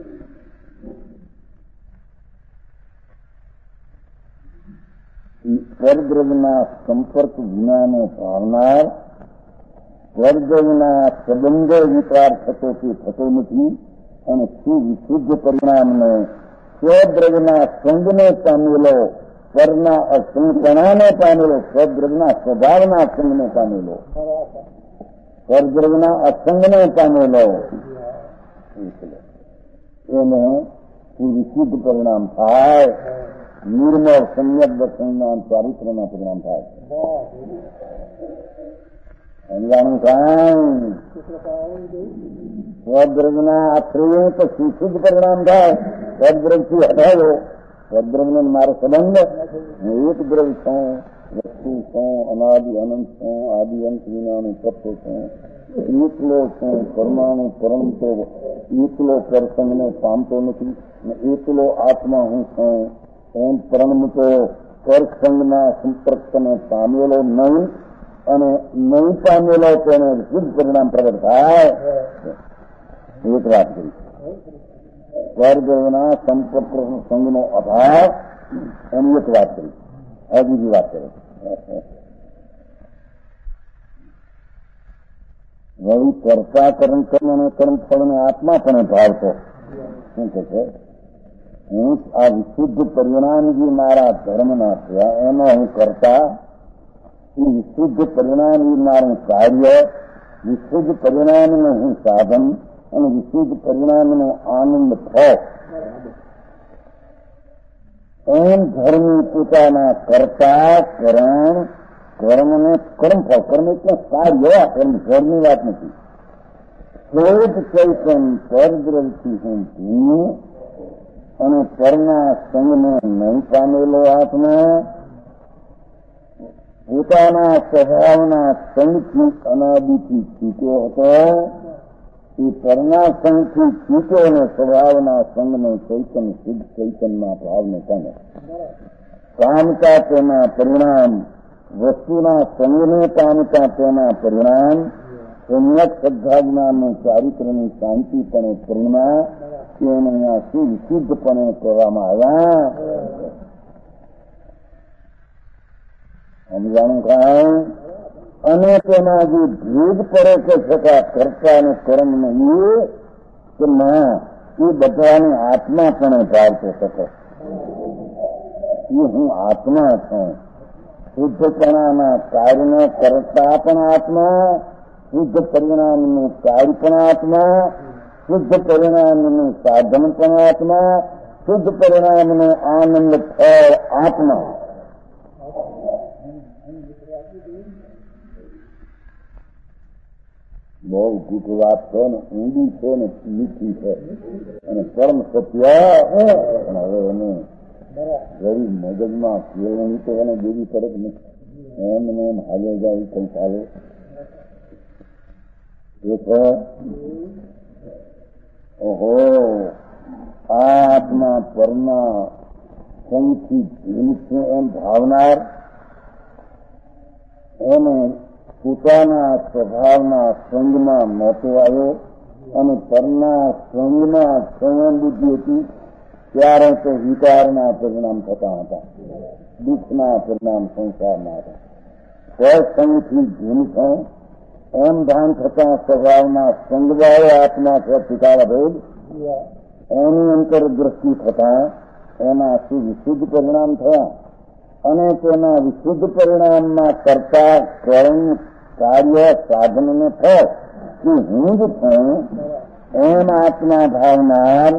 પરદ્રવના સંપર્ક વિનાને પામનાર, પરદ્રવના સંબંધો વિચાર થતો કે થતો નથી અને સુવિશુદ્ધ પરિણામને સ્વદ્રવના સંગને પામેલો, પરના અસંગપણાને પામેલો, સ્વદ્રવના સ્વભાવના સંગને પામેલો, પરદ્રવના અસંગને પામેલો એને સુવિશુદ્ધ પરિણામ થાય. નિર્મળ સમ્યક દર્શનના ચારિત્રના પરિણામ થાય. સમજાણું કાંઈ સ્વદ્રવના આશ્રય તો સુશુદ્ધ પરિણામ થાય. સ્વદ્રવથી હટાવો. સ્વદ્રવને મારો સંબંધ, હું એક દ્રવ છું, વસ્તુ છું, અનાદિ અનંત છું, આદિ અંત વિનાનું તત્વ છું, એકલો છું, પરમાણુ પરણતો એકલો પ્રસંગને પામતો નથી. એકલો આત્મા હું છું એમ પ્રણમતો પરસંગના સંપર્કને પામેલો નહીં અને નહીં પામેલો તેને શુદ્ધ પરિણામ પ્રગટ થાય. એક વાત કરી. પરદ્રવના સંપર્ક સંગનો અભાવ એની એક વાત કરી. હવે બીજી વાત કરે વળી કરતા કર્મ અને કર્મફળને આત્મા પણ ભાવતો શું કહે છે? હું આ વિશુદ્ધ પરિણામ જે મારા ધર્મના થયા એનો હું કરતા, એ વિશુદ્ધ પરિણામ એ મારું કાર્ય, વિશુદ્ધ પરિણામનું હું સાધન અને વિશુદ્ધ પરિણામનો આનંદ થયો. એમ ધર્મી પોતાના કરતા કર્મ, કર્મને કર્મફળ, કર્મ એટલે કાર્ય, કર્મ ઘરની વાત નથી. સ્વરૂપ ચૈતન પરદ્રવથી હું ભૂમ્યું અને પરના સંગને નહીં પામેલો આત્મા પોતાના સ્વભાવના સંગથી અનાદિથી છૂટ્યો હતો. એ પરના સંગથી છૂટ્યો અને સ્વભાવના સંગને ચૈતન શુદ્ધ ચૈતનના ભાવને પામે. પામતા તેના પરિણામ, વસ્તુના સંગને પામતા તેના પરિણામ સમ્યક શ્રદ્ધાજ્ઞાનનું ચારિત્રનું શાંતિપણે પરિણામ તેને અહીંયા સુવિશુદ્ધપણે કહેવામાં આવ્યા. સમજાણું કાંઈ? અને તેમાં જે ભેદ પડે કે છતાં કરતા અને કર્મ એ કે ના, એ બધાને આત્મા પણ ભાવતો શકે. એ હું આત્મા છું. શુદ્ધપણાના કાર્યને કરતા પણ આત્મા, શુદ્ધ પરિણામનું કાર્ય પણ આત્મા શુદ્ધ પરિણામનું સાધન પણ આત્મા, શુદ્ધ પરિણામનો આનંદ ફળ આત્મા. બહુ ગૂઢ વાત છે ને, ઊંડી છે ને મીઠી છે અને પરમ સત્ય. પણ હવે એને ગરીબ મગજમાં કેળવણી તો એને દેવી પડે જ નહીં. એમ હાલે જાય કઈ ચાલે એ છે. ઓહો, આત્મા પરના સંગથી ભીન છે એમ ભાવનાર, એને પોતાના સ્વભાવના સંગમાં નહોતો આવ્યો અને પરના સંગમાં સંયમ બુદ્ધિ હતી, ત્યારે તો વિકારના પરિણામ થતા હતા, દુઃખના પરિણામ સંસારના હતા. સંગથી ભીન છે એમ ભાન થતા સ્વભાવના સંગભાવે આત્મા છે પિતાળા ભેદ, એની અંતર દ્રષ્ટિ થતા એના વિશુદ્ધ પરિણામ થયા અને તેના વિશુદ્ધ પરિણામમાં કરતા કર્મ કાર્ય સાધનને થયો કે હું જ છું એમ આત્મા ભાવનાર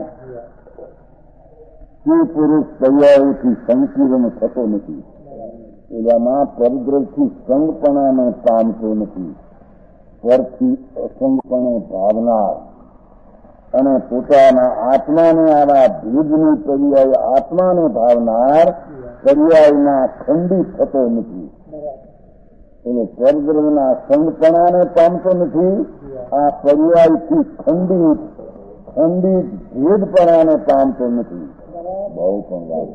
તે પુરુષ પર્યાયથી સંકીર્ણ થતો નથી. એવામાં પરિગ્રહથી સંગપણાને પામતો નથી, પરથી અસંગપણે ભાવનાર અને પોતાના આત્માને આવા ભેદની પર્યાય આત્માને ભાવનાર પર્યાયના ખંડિત થતો નથી. એને પરગ્રહના સંગપણાને પામતો નથી, આ પર્યાયથી ખંડિત ભેદપણાને પામતો નથી. બહુ પણ વાત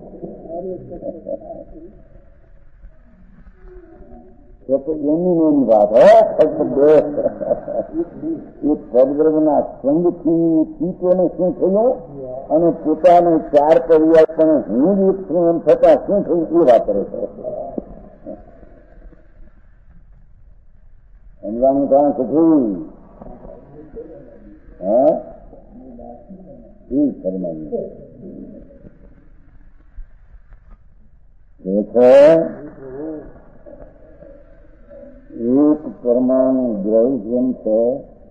તો એની વાત હે. એ પરગ્રહના સંગથી તેને શું થયું અને પોતાને ચાર પર્યાય પણ હું જ એક છું એમ થતા શું થયું એ વાત કરે છે. સમજાનું કારણ કશું એ ફરમાયું છે. એક પરમાણુ ગ્રહ જેમ છે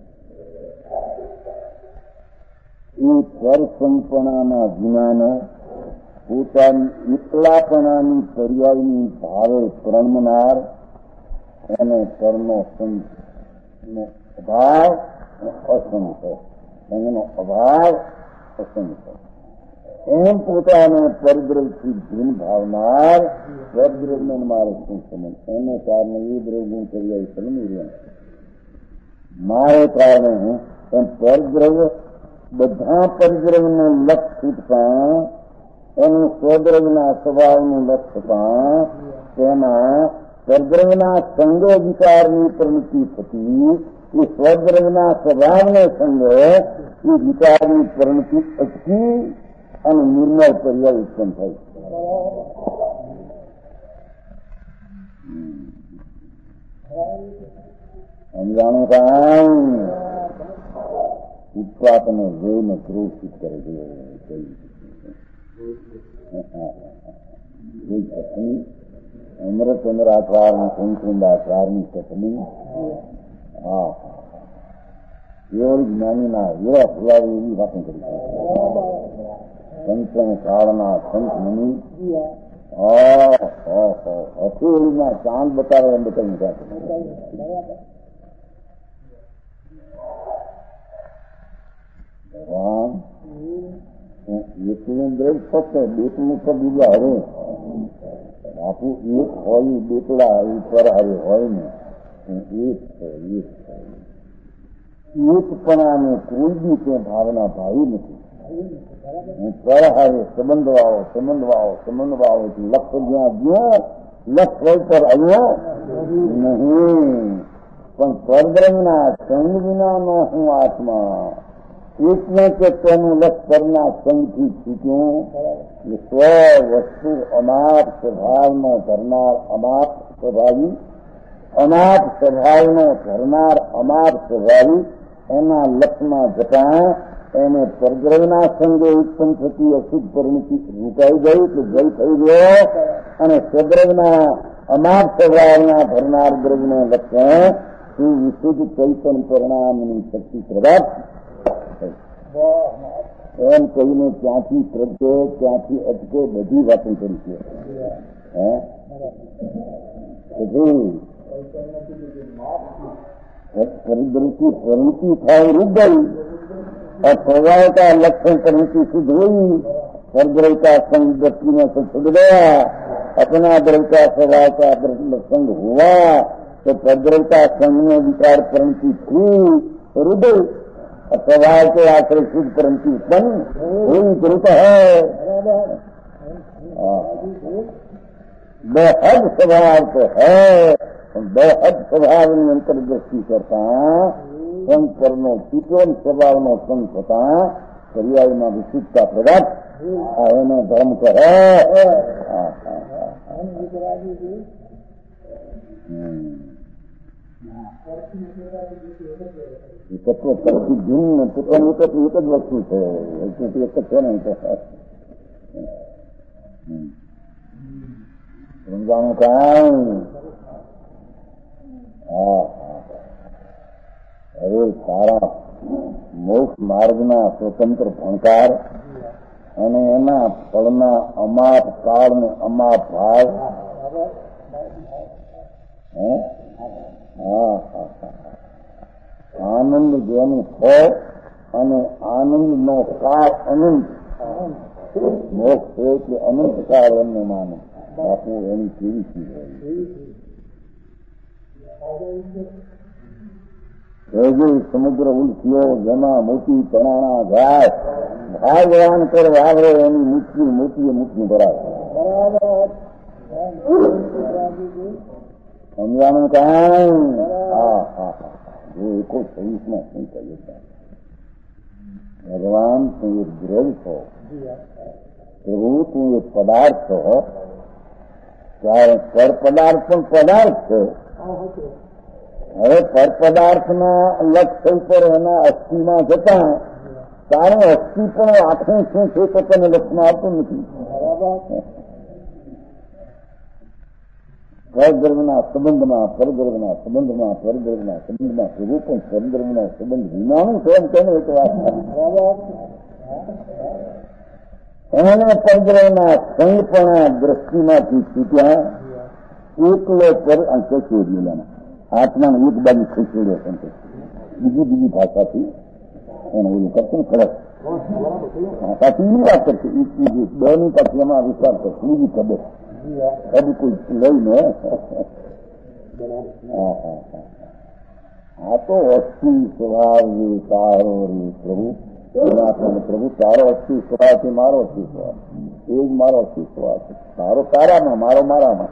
એ પરસંપણાના વિનાનો પોતાની એકલાપણાની પર્યાયની ભાવે પ્રણમનાર એને પરનો સંગનો અભાવ અસંગ સંગનો અભાવ અસંગ એમ પોતાને પરદ્રવથી ભીન ભાવનાર પરદ્રવ્ય મારે શું સમજ એને કારણે એ દ્રવ્ય પર્યાય સમજી રહ્યા મારે કારણે એમ પરદ્રવ્ય બધા પરદ્રવ્યનો લક્ષ છૂટતા એનું સ્વદ્રવ્યના સ્વભાવનું લક્ષ્ય પણ તેમાં પરદ્રવ્યના સંગે વિચારની પ્રવૃત્તિ થતી, એ સ્વદ્રવ્યના સ્વભાવને સંગે એ વિચારની પ્રવૃત્તિ અટકી અને નિર્મળ પર્યાય ઉત્પન્ન થાય. સમજાણું કાંઈ ઉત્પાદને જોઈને ક્રોષિત કરે છે. અમૃતચંદ્ર આચારની સંકુંડ આચારની ચટણી એવડી જ્ઞાનીના એવા ફુલાવે એવી વાતો કરી છે. સંતન કાળના સંત મુનિ હથેળીના ચાંદ બતાવે એમ બતાવી ભગવાન એકલું દ્રવ્ય ફક્ત બેટલું તો બીજા હવે બાપુ એક હોય બેટલા ઉપર હવે હોય ને એક છે એકપણાને કોઈ બી તે ભાવના ભાવી નથી. પર હારે સંબંધ વાવો લક્ષ્ય જ્યાં ગયો લક્ષ્ય પર આવ્યો નહીં, પણ પરબ્રહ્મના સંગ વિનાનો હું આત્મા એટલે કે તેનું લક્ષ પરના સંગથી છૂટ્યું. સ્વ વસ્તુ અમાપ સ્વભાવનો ધરનાર અમાપ સ્વભાવી, અમાપ સ્વભાવનો ધરનાર અમાપ સ્વભાવી એના લક્ષમાં જતા એને પરગ્રહના સંગે ઉત્પન્ન થતી અશુદ્ધ પરિણતિ રૂકાઈ ગઈ કે જય થઈ ગયો અને સ્વદ્રવના અમાપ સ્વભાવના ધરનાર દ્રવ્યને લક્ષે વિશુદ્ધ ચૈતન્ય પરિણામની શક્તિ પ્રદાન એમ કહીને ક્યાંથી પ્રગટે ક્યાંથી અટકે બધી વાતો કરી છે. परिणति થાય રૂપ ગઈ और स्वभाव का लक्षण परिणति सिद्ध हुई. परद्रव्य का संग व्यक्ति में से छूट गया, अपना द्रव्य का स्वभाव का संग हुआ तो परद्रव्य का संग में विकार परिणति थी हृदय और स्वभाव के आश्रय सिद्ध परिणति उत्पन्न हुई द्रुत है. बेहद स्वभाव तो है, बेहद स्वभाव अंतर्दृष्टि करता संस्करणों चित्रण स्वभाव नो संग થતા પર્યાયમાં વિશુદ્ધતા પ્રગટ એનો ધર્મ કહે. તત્વ પરથી ભિન્ન પોતાનું એક જ વસ્તુ છે, એક જ છે ને સમજાણું કાંઈ. હવે સારા મોક્ષ માર્ગના સ્વતંત્ર ભણકાર અને એના ફળના અમાપ કાળ ને અમાપ ભાવ આનંદ જેનું ફળ અને આનંદનો કાળ અનંત મોક્ષ છે કે અનંત કાળ એમને માને બાપુ એની કેવી ચીજ હોય. સમુદ્ર ઉલસ્યો જેમાં મોટી તણાણા જાય ભાગવાન કર વાવરે એની મુઠ્ઠી મોટી મુઠ્ઠી ભરાય. સમજાણું કાંઈ. જો એકો 26માં શું કહ્યું ભગવાન તું એક દ્રવ્ય છો, પ્રભુ તું એક પદાર્થ છો. ત્યારે પર પદાર્થ પણ પદાર્થ છે. હવે પર પદાર્થના લક્ષ્ય ઉપર એના અસ્થિમાં જતા તારું અસ્થિ પણ આખું શું છે તો તને લક્ષમાં આવતું નથી. પરદ્રવ્યના સંબંધમાં પરદ્રવ્યના સંબંધમાં પરદ્રવ્યના સંબંધમાં પ્રભુ પણ પરદ્રવ્યનો સંબંધ વિનાનું છે એમ તેને એક વાત એને પરદ્રવ્યના સંગપણા દ્રષ્ટિમાંથી છૂટ્યા એકલો પર અંકે ચોર્યું આત્માને એક બાજુ ખસેડ્યો સંતોષ બીજી ભાષાથી એને ઓલું કરશે ને ખરસ સાચી વાત કરશે બે ની પછી એમાં વિચાર કરશે બીજી ખબર હજી કોઈ લઈને આ તો અસ્થિ સ્વભાવ રે તારો રે પ્રભુ પ્રભુ તારો અસ્થિ સ્વભાવથી મારો અસ્થિ સ્વભાવ એ જ મારો અસ્થિ સ્વભાવ છે. તારો તારામાં મારો મારામાં.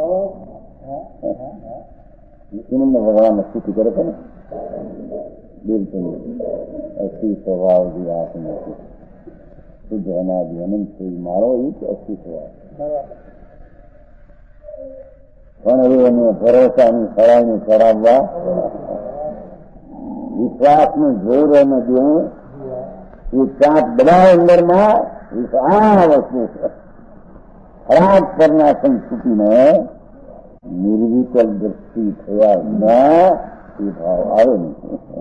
ભગવાન સ્તુતિ કરે છે ને બિલકુલ અસ્થિ સ્વભાવ જે આત્મ શુદ્ધ અનાદિ અનંત છે મારો એ જ અસ્થિ સ્વભાવ. પણ હવે એને ભરોસાની સળાઈને કરાવવા વિશ્વાસનું જોર એને દેવું એ ચાંપ બધા અંદરમાં આ વસ્તુ છે. ખરાબ પરના સંસ્કૃતિને નિર્વિકલ દ્રષ્ટિ થયા વિના એ ભાવ આવે નહીં.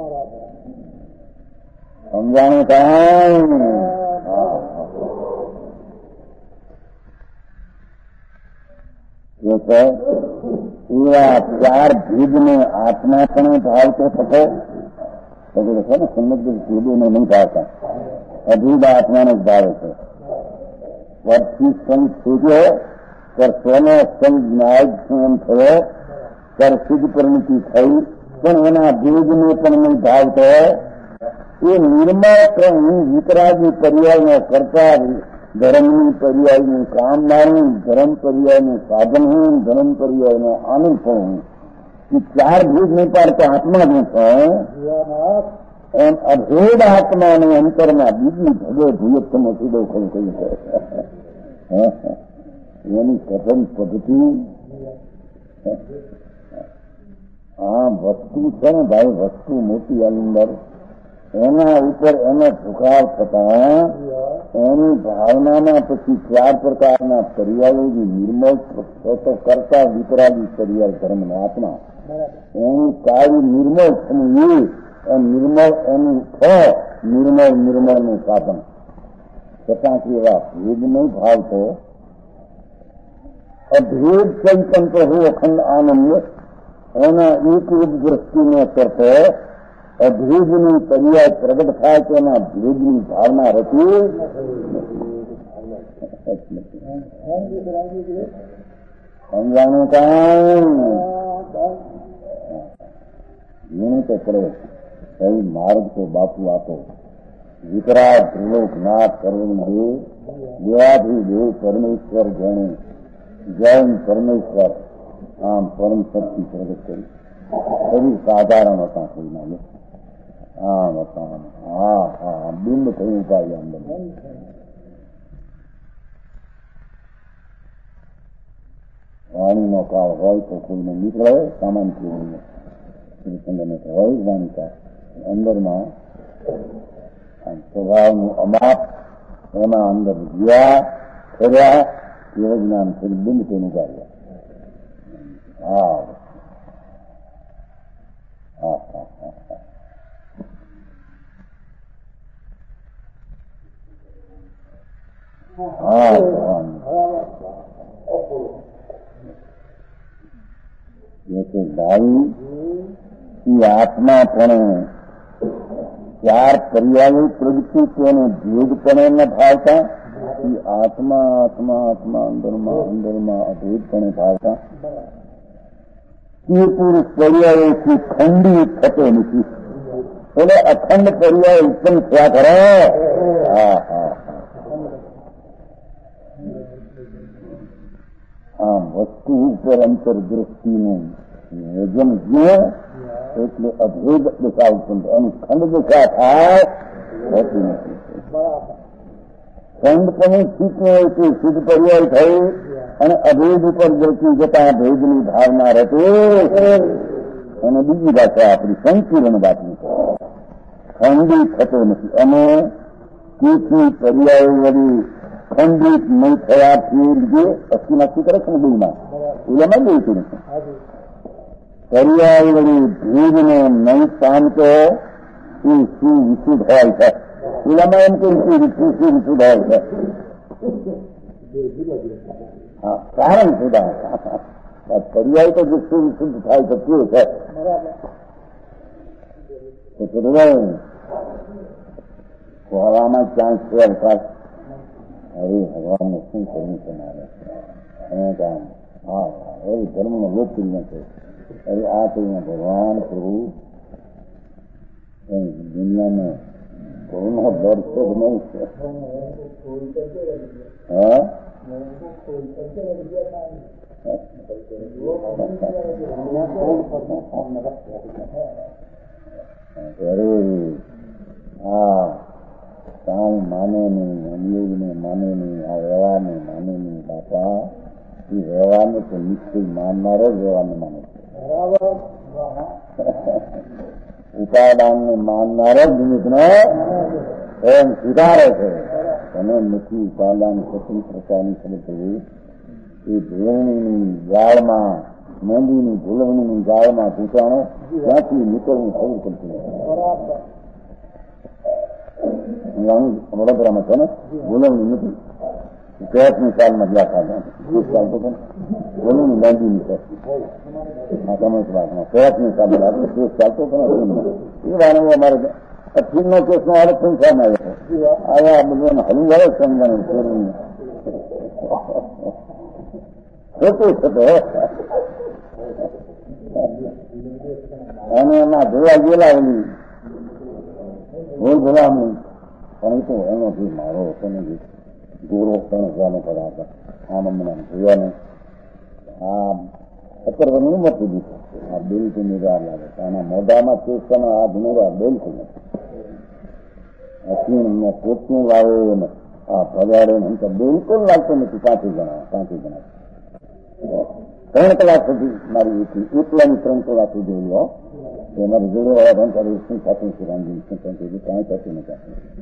સમજાણું કાંઈ. એવા ચાર ભેદને આત્મા પણ ભાવતો થતો છે ને. સમગ્ર ભેદોને નહીં ભાવતા, અભેદ આત્માને જ ભાવે છે. પરથી સંગ છૂટ્યો तर સ્વનો સંગ જ્ઞાય એમ થયો ત્યારે સિદ્ધ પરિણતિ થઈ પણ એના ભેદને પણ નહીં ભાવતો. એ નિર્મળ ક્રમ વિતરાગની પર્યાયનો કરતા ધર્મની પર્યાયનું કામનાનું ધર્મ પર્યાયનું સાધન હું ધર્મ પર્યાયનો આનંદ પણ હું એ ચાર ભેદ નહીં પાડતો આત્મા જ છે. એમ અભેદ આત્માને અંતરમાં બીજી ભગે ભૂયત્તમ સુદો ખરું કહ્યું છે. એની કથન પદ્ધતિ આ વસ્તુ છે ને ભાઈ, વસ્તુ મોટી અંદર એના ઉપર એનો ઝુકાવ થતા એની ભાવનામાં પછી ચાર પ્રકારના પર્યાયો જે નિર્મળ કરતા વિતરાગી પર્યાય ધર્મ આત્મા એનું કાર્ય નિર્મળ થવું એ નિર્મળ એનું નિર્મળનું સાધન છતાં એવા ભેદ નહીં ભાવતો અભેદ ચૈતન તો હું અખંડ આનંદ એના એક દ્રષ્ટિને કરતો અભેદની પર્યાય પ્રગટ થાય તો એના ભેદની ભાવના રચી સમજાણું કાંઈ તો કરે સહી માર્ગ તો બાપુ આપો વિતરાગ ત્રિલોક નાથ કરવું દેવાથી દેવ પરમેશ્વર જાણે જૈન પરમેશ્વર આમ પરમ શક્તિ પ્રગટ કરી એવી સાધારણ હતા કોઈના આમ હતા હા હા બિંબ થયું ઉપાય અંદર વાણીનો કાળ હોય તો કોઈને નીકળે સામાન પીવું સંગને હોય વાણીકા અંદરમાં સ્વભાવનું અમાપ એમાં અંદર ગયા ફર્યા એવ જ્ઞાન થયું બિંબ તેનું કાર્ય હા હા હા હા ભાઈ એ આત્મા પણ ચાર પર્યાયો પ્રગતિ તેને ભેદ પણ ન ભાવતા એ આત્મા આત્મા આત્મા અંદરમાં અંદરમાં અભેદપણે ભાવતા એ પુરુષ પર્યાયોથી ખંડિત થતો નથી એટલે અખંડ પર્યાય ઉત્પન્ન થયા કરે હા હા આમ વસ્તુ ઉપર અંતરદ્રષ્ટિનું વજન જુએ એટલે અભેદ દશા ઉત્પન્ન થાય એની ખંડ દશા થાય હોતી નથી ખંડ પણ ઠીક હોય છે શુદ્ધ પર્યાય થઈ અને અભેદ ઉપર જતી જતા ભેદની ભાવના રચે અને બીજી ભાષા આપણી સંકીર્ણ વાતની ખંડિત થતો નથી અને તેથી પર્યાયો વળી ખંડિત નહીં થયાથી લીધે અસ્થિ નક્કી કરે છે ને બેમાં એમાં જોઈતું નથી પર્યાય વળી ભેદને નહીં પામતો એ શું વિશુદ્ધ હોય છે એમાં એમ કહ્યું શું વિશુદ્ધ હોય છે હા કારણ સુધા પર્યાય તો જે શું વિશુદ્ધ થાય તો કેવું છે હવામાં ચાન્સ ફેર થાય હવે હવાનું શું કરવું છે મારે કામ હા એવું ધર્મનો લોકપ્રિય છે હવે આ કહીને ભગવાન પ્રભુ દુનિયાને કોઈનો દર છે જ નહીં છે હા હા કાંઈ માને નહીં અનિયોગને માને નહીં આ વ્યવહારને માને નહીં બાપા એ વ્યવહારને તો નિશ્ચય માનનારો જ વ્યવહારને માને છે ઉપાદાનને માનનારો જ નિમિત્તને એમ સુધારે છે તમે નથી ઉપાદાન સ્વતંત્રતાની ખબર પડી એ ભેળણીની ગાળમાં મેંદીની ભૂલવણીની ગાળમાં પૂછાણો ત્યાંથી નીકળવું ખબર પડતી વડોદરામાં છે ને ભૂલવણી નથી 10મી સાલમાં ગયા ખાધા ચાલતો હતો બોલું ગાંધીની છે આ સમય વાતમાં 10મી સાલમાં ચાલતો હતો એ વાળો અમારે 18નો કેસનો હાલત સંખ્યામાં આવ્યો આ બધું હલું આવે સમજાનું ખોટું થતો અને એમાં જોવા ગયેલા એની ભૂલ ભલામણી પણ એ તો એનો જે મારો હતો ને જે ગોરો પણ જવાનો પડ્યા હતા આમ અમને જોયા ને આ 17 વર્ષની ઉંમર સુધી આ બિલકુલ નિરાર લાગે છે આના મોઢામાં ચેસ્ટમાં આ ધુનેરા બિલકુલ નથી પોતનું વાવે ને આ ભગાડે ને તો બિલકુલ લાગતો નથી 5 જણા 3 કલાક સુધી મારી એકલાની 3 કલાક સુધી લો મારી જોડે વાળા ધન કરી શું થતું છે રામજી કાંઈ થતું નથી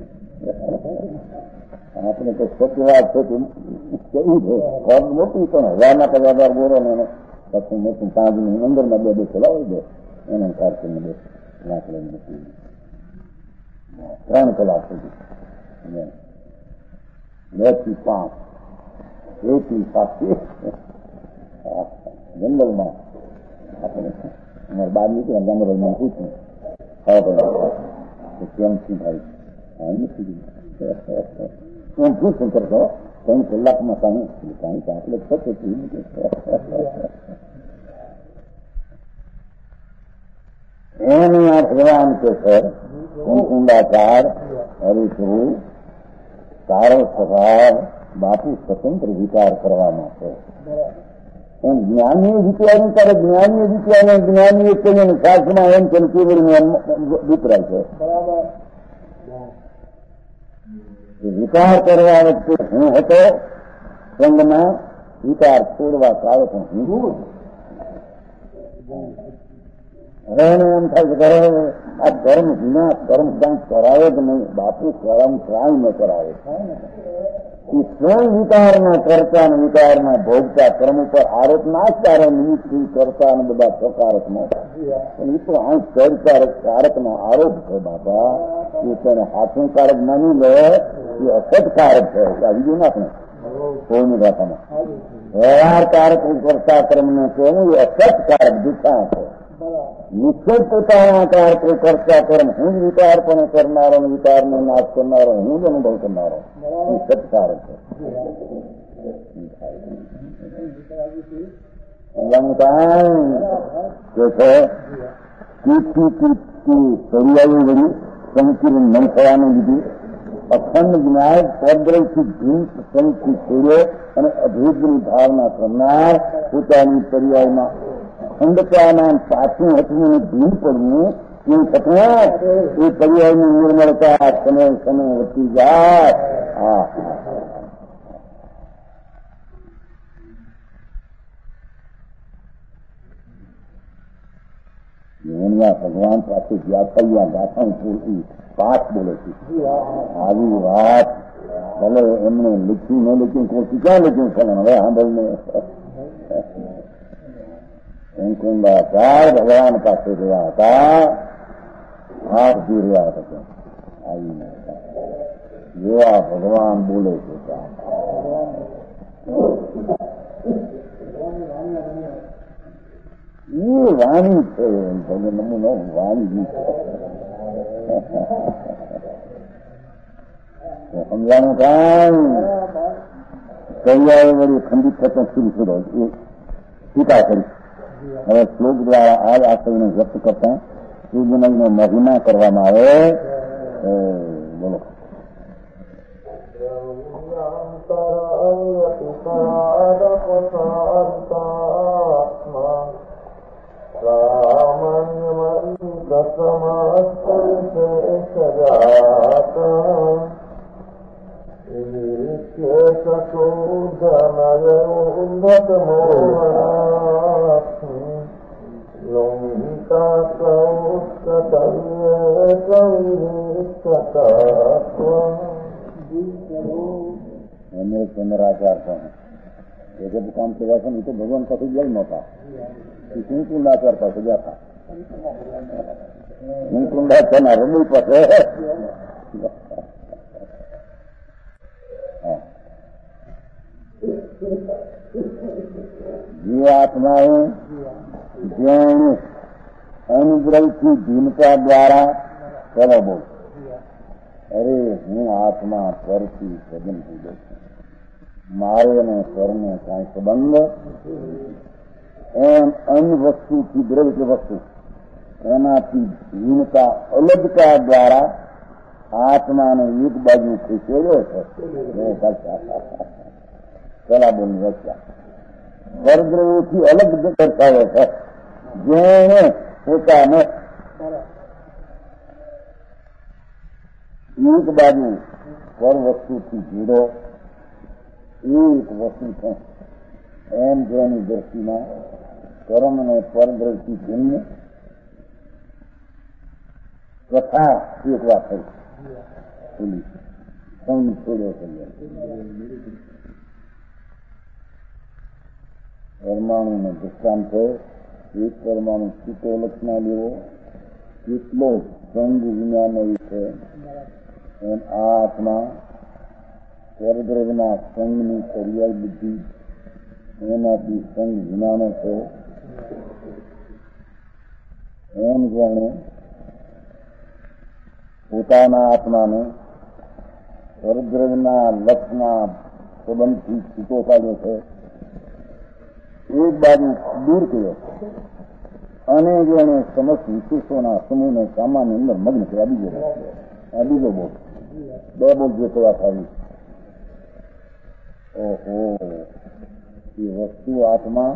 આપણે તો ખોટી વાત છે કેવું છે ખોટ મોટી પણ 1000ના પગારદાર બોરો ને પછી મોટું 5ની અંદરમાં 2 ચલાવી દે એને કાર કરીને 2 લાખ લઈને 3 કલાક સુધી 2 થી 5 એકલી સાથે જંગલમાં આપણે અમારે બહાર નીકળ્યા જંગલમાં પૂછ્યું ખાવા કેમ શું ભાઈ હું પૂછું કરતો 3 કલાકમાં કાંઈ આપણે થશે એની આ ભગવાન કે છે કુંડાકાર હરિશ્રુ સારો સ્વભાવ બાપુ સ્વતંત્ર વિચાર કરવામાં છે એમ જ્ઞાનીય વિચારી ત્યારે જ્ઞાનીય વિચાર જ્ઞાનીય કહીને શાસ્ત્રમાં એમ છે કેવળ વિપરાય છે વિચાર કરવા વખતે હું હતો સંઘમાં વિચાર છોડવા કાળો પણ હું હવે એને એમ થાય કે આ કર્મ વિના કર્મ કાંઈ કરાવે જ નહીં બાપુ કર્મ કાંઈ ન કરાવે સ્વયં વિચારના કરતા અને વિચારના ભોગતા કર્મ ઉપર આરોપ ના તારે નિમિત્ત કરતા અને બધા પ્રકારકનો એ તો આ કારકનો આરોપ છે બાપા એ તેને હાથું કારક માની લે એ અસતકારક છે આ બીજું ના પણ કોઈની ભાષામાં વ્યવહાર કારક કરતા કર્મને કહેવું એ અસતકારક દુઃખા છે નિશ્ચિત પોતાના કારક કરતા કર્મ હું જ વિચાર પણ કરનારો વિચારનો નાશ કરનારો હું જ અનુભવ કરનારો એ સત્કારક છે સરિયાવી વળી સંકીર્ણ નહીં થવાનું લીધું અખંડ જ્ઞાન પરદ્રવથી ભીન સંગથી છોડ્યો અને અભેદની ભાવના કરનાર પોતાની પર્યાયમાં ખંડતાના પાછું હતું ભીન પડવું કેવું થતું એ પર્યાયની નિર્મળતા સમય વધતી જાય ભગવાન પાસે વ્યાખ્યા ગાથણ પૂરતી પાઠ બોલે છે આવી વાત ભલે એમને લીખ્યું ન લીખ્યું કોઈ ક્યાં લીખ્યું છે હવે સાંભળને કુંભાકાર ભગવાન પાસે રહ્યા હતા હાથ જોઈ રહ્યા હતા આવીને જેવા ભગવાન બોલે છે એ વાણી છે નમૂનો વાણી છે સમજાનું કાંઈ કૈયાએ વળી ખંડિત થતો શરૂ કર્યો એ ટીકા કરી હવે શ્લોક દ્વારા આ આશયને વ્યક્ત કરતા સૂર્યનયનો મહિમા કરવામાં આવે બોલો ચંદ્રાચાર પણ જગત કામ કર્યા છે ને તો ભગવાન પાસે જઈ નહોતા શું કુંડાચાર પાસે ગયા હતા હું કુંડાચારના હૃદય પાસે જીવાત્માએ જેણે અનુગ્રહથી ભીનતા દ્વારા કરો બહુ અરે હું આત્મા પરથી સજન થઈ ગયો છું મારે અને સ્વરને કાંઈ સંબંધ એમ અન્ય વસ્તુથી દ્રવ્ય વસ્તુ એનાથી ભીનતા અલગતા દ્વારા આત્માને એક બાજુ ખસેડ્યો છે પેલા બોલની વ્યાખ્યા પરદ્રવ્યથી અલગ દર્શાવે છે જેને પોતાને એક બાજુ પર વસ્તુથી જોડો એક વસ્તુ છે એમ જેની દ્રષ્ટિમાં કર્મ અને પરદ્રવ્યથી ભિન્ન કથા એક વાત થઈ સૌને છોડ્યો થઈ પરમાણુનો દૃષ્ટાંત છે એક પરમાણુ છૂટો લક્ષમાં લેવો કેટલો સંગ વિનામય છે એમ આ આત્મા પરદ્રવના સંઘની પર્યાય બુદ્ધિ એનાથી સંઘ વિનાનો છે એમ જાણે પોતાના આત્માને પરદ્રવના લક્ષના સંબંધથી છૂટો પાડ્યો છે, એક બાજુ દૂર કર્યો અને જેને સમસ્ત વિશેષોના સમૂહને સામાન્ય અંદર મગ્ન કર્યા. બીજો બોલ બે બોલ જે કયા થાય. ઓહો, એ વસ્તુ આત્મા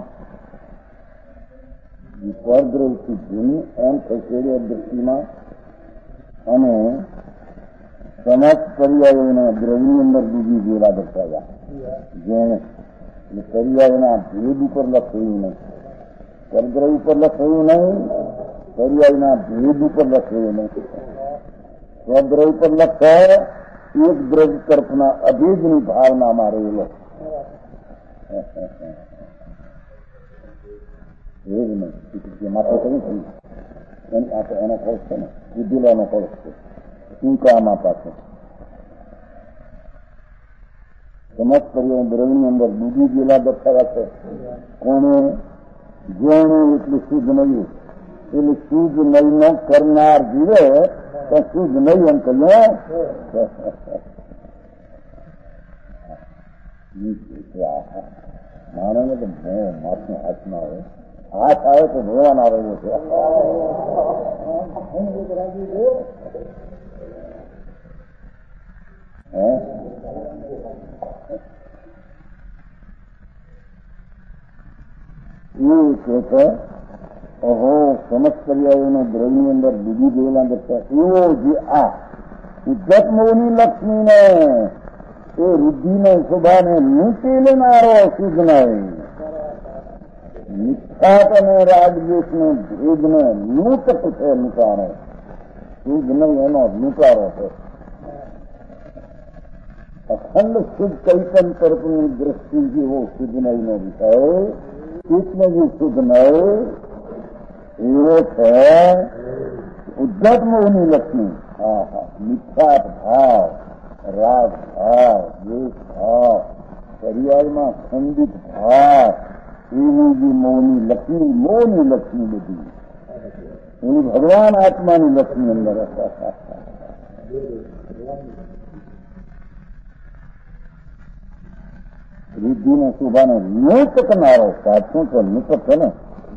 પરદ્રવથી જૂની એમ ખસેડી દ્રષ્ટિમાં અને સમસ્ત પર્યાયોના દ્રવ્યની અંદર ડૂબી ગયેલા દર્શાવ્યા. જેને પર્યાયના ભેદ ઉપર લખાયું નહીં, પરદ્રવ ઉપર લખાયું નહીં, પર્યાયના ભેદ ઉપર લખાયું નહીં. સ્વદ્રવ ઉપર લખાય એક દ્રવ્ય તરફના અભેદની ભાવનામાં રહેલો ભેદ નહીં. માથે કઈ થયું એમ આપણે એનો કોર્સ છે ને, વિદ્યુલાનો કોર્સ છે ટીકામાં પાસે સમસ્ત પર્યાય દ્રવ્યની અંદર ડૂબી ગયેલા દર્શાવ્યા છે. કોણે? જેણે એટલું શુદ્ધ નહીં, એટલે શુદ્ધ નહીનો કરનાર જીવે તો શુદ્ધ નહીં એમ કહીએ. માણસને તો માથનો હાથમાં આવે, હાથ આવે તો ભગવાન આવેલો છે. એ કે છે ઓહો સમસ્ત પર્યાયોનો દ્રવ્યની અંદર ડૂબી ગયેલા દર્શા એવો જે આ ઉદ્ધતમોની લક્ષ્મીને એ વૃદ્ધિને શોભાને નીચે લેનારો શુદ્ધ નહીં, મિથ્યાત અને રાજદ્વેષને ભેદને નૂતક છે નુકારો, શુદ્ધ નહીં એનો નુકારો છે. અખંડ શુદ્ધ ચૈતન તરફની દ્રષ્ટિ જેવો શુદ્ધ નહીંનો વિષય इसमें जो शुद्ध नए एवो है उद्धत मोहनी लक्ष्मी. मिथ्यात भाव, राग भाव, द्वेष भाव, पर्यायમાં ખંડિત ભાવ એવી જે મોહની લક્ષ્મી બધી એની ભગવાન આત્માની લક્ષ્મી અંદર વૃદ્ધિને શોભાને નૂત કરનારો સાચું છે. નૂતક છે ને,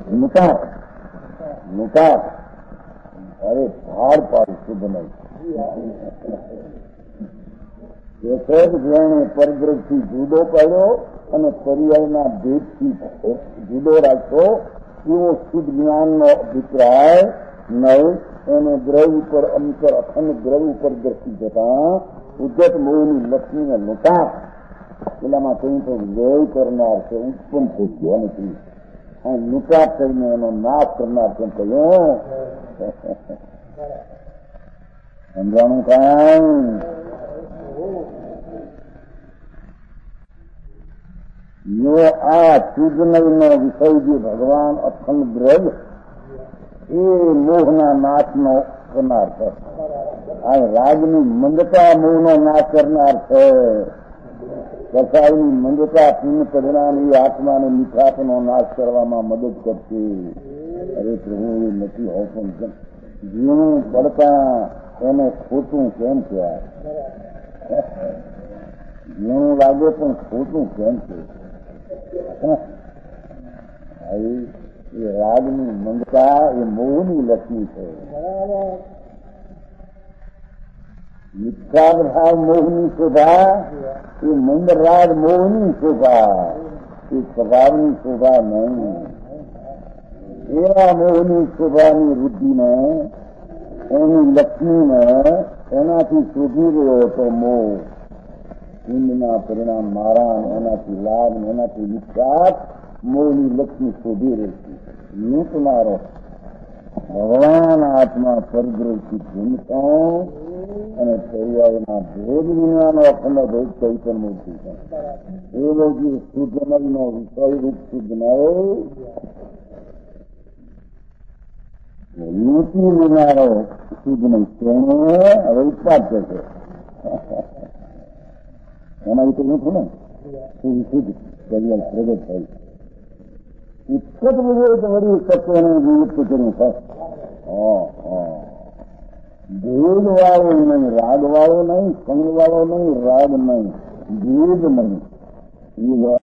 નુકાર અરે ભાર પાડું શુદ્ધ નહીં. જેણે પરદ્રવથી જુદો પાડ્યો અને પર્યાયના ભેદથી જુદો રાખ્યો એવો શુદ્ધ જ્ઞાનનો અભિપ્રાય નહીં. એને દ્રવ ઉપર અંતર અખંડ દ્રવ ઉપર દ્રષ્ટિ જતા ઉદ્ધત મોહની લક્ષ્મીને નુકાર પેલામાં કઈ તો વ્યય કરનાર છે, ઉત્પન્ન થઈ ગયો નથી. નુકાત કરીને એનો નાશ કરનાર છે કહ્યું. સમજાણું કાંઈ? જો આ શુદ્ધ નયનો વિષય જે ભગવાન અખંડ દ્રવ્ય એ મોહના નાશનો કરનાર છે. આ રાજની મંદતા મોહનો નાશ કરનાર છે. કસાઈની મંદતા પૂર્ણ પરિણામની આત્માને મીઠાપનો નાશ કરવામાં મદદ કરશે. અરે પ્રભુ એ નથી હોતું. જીવનું પડતા એને ખોટું કેમ કહેવાય? જીવનું લાગે પણ ખોટું કેમ છે? એ રાગની મંદતા એ મોહની લક્ષ્મી છે. મિથ્યા ભાવ મોહની શોભા એ મંદ રાગ મોહની શોભા, એ સ્વભાવની શોભા નહીં. એવા મોહની શોભાની વૃદ્ધિને એની લક્ષ્મીને એનાથી શોધી રહ્યો હતો મોહ. ઇન્દ્રના પરિણામ મારા એનાથી લાભ એનાથી વિખ્યાત મોહની લક્ષ્મી શોધી રહી છે. લૂંટ મારો ભગવાન આત્મા પરદ્રવથી ભૂમતો અને પર્યાયના ભેદ વિનાનો અખંડ ભેદ ચૈતન મૂર્તિ છે. એવો જે શુદ્ધ નયનો વિષય રૂપ શુદ્ધ નય લૂંટી લેનારો શુદ્ધને તેને હવે ઉત્પાદ કરશે એમાં તો નથી ને શુદ્ધ દરિયાલ પ્રગટ થાય ઉત્કટ બધું તો વળી તત્વને નિયુક્ત કર્યું ફર્સ્ટ ભેદ વાળો નહીં, રાગ વાળો નહીં, સંગ વાળો નહીં, રાગ નહીં, ભેદ નહીં.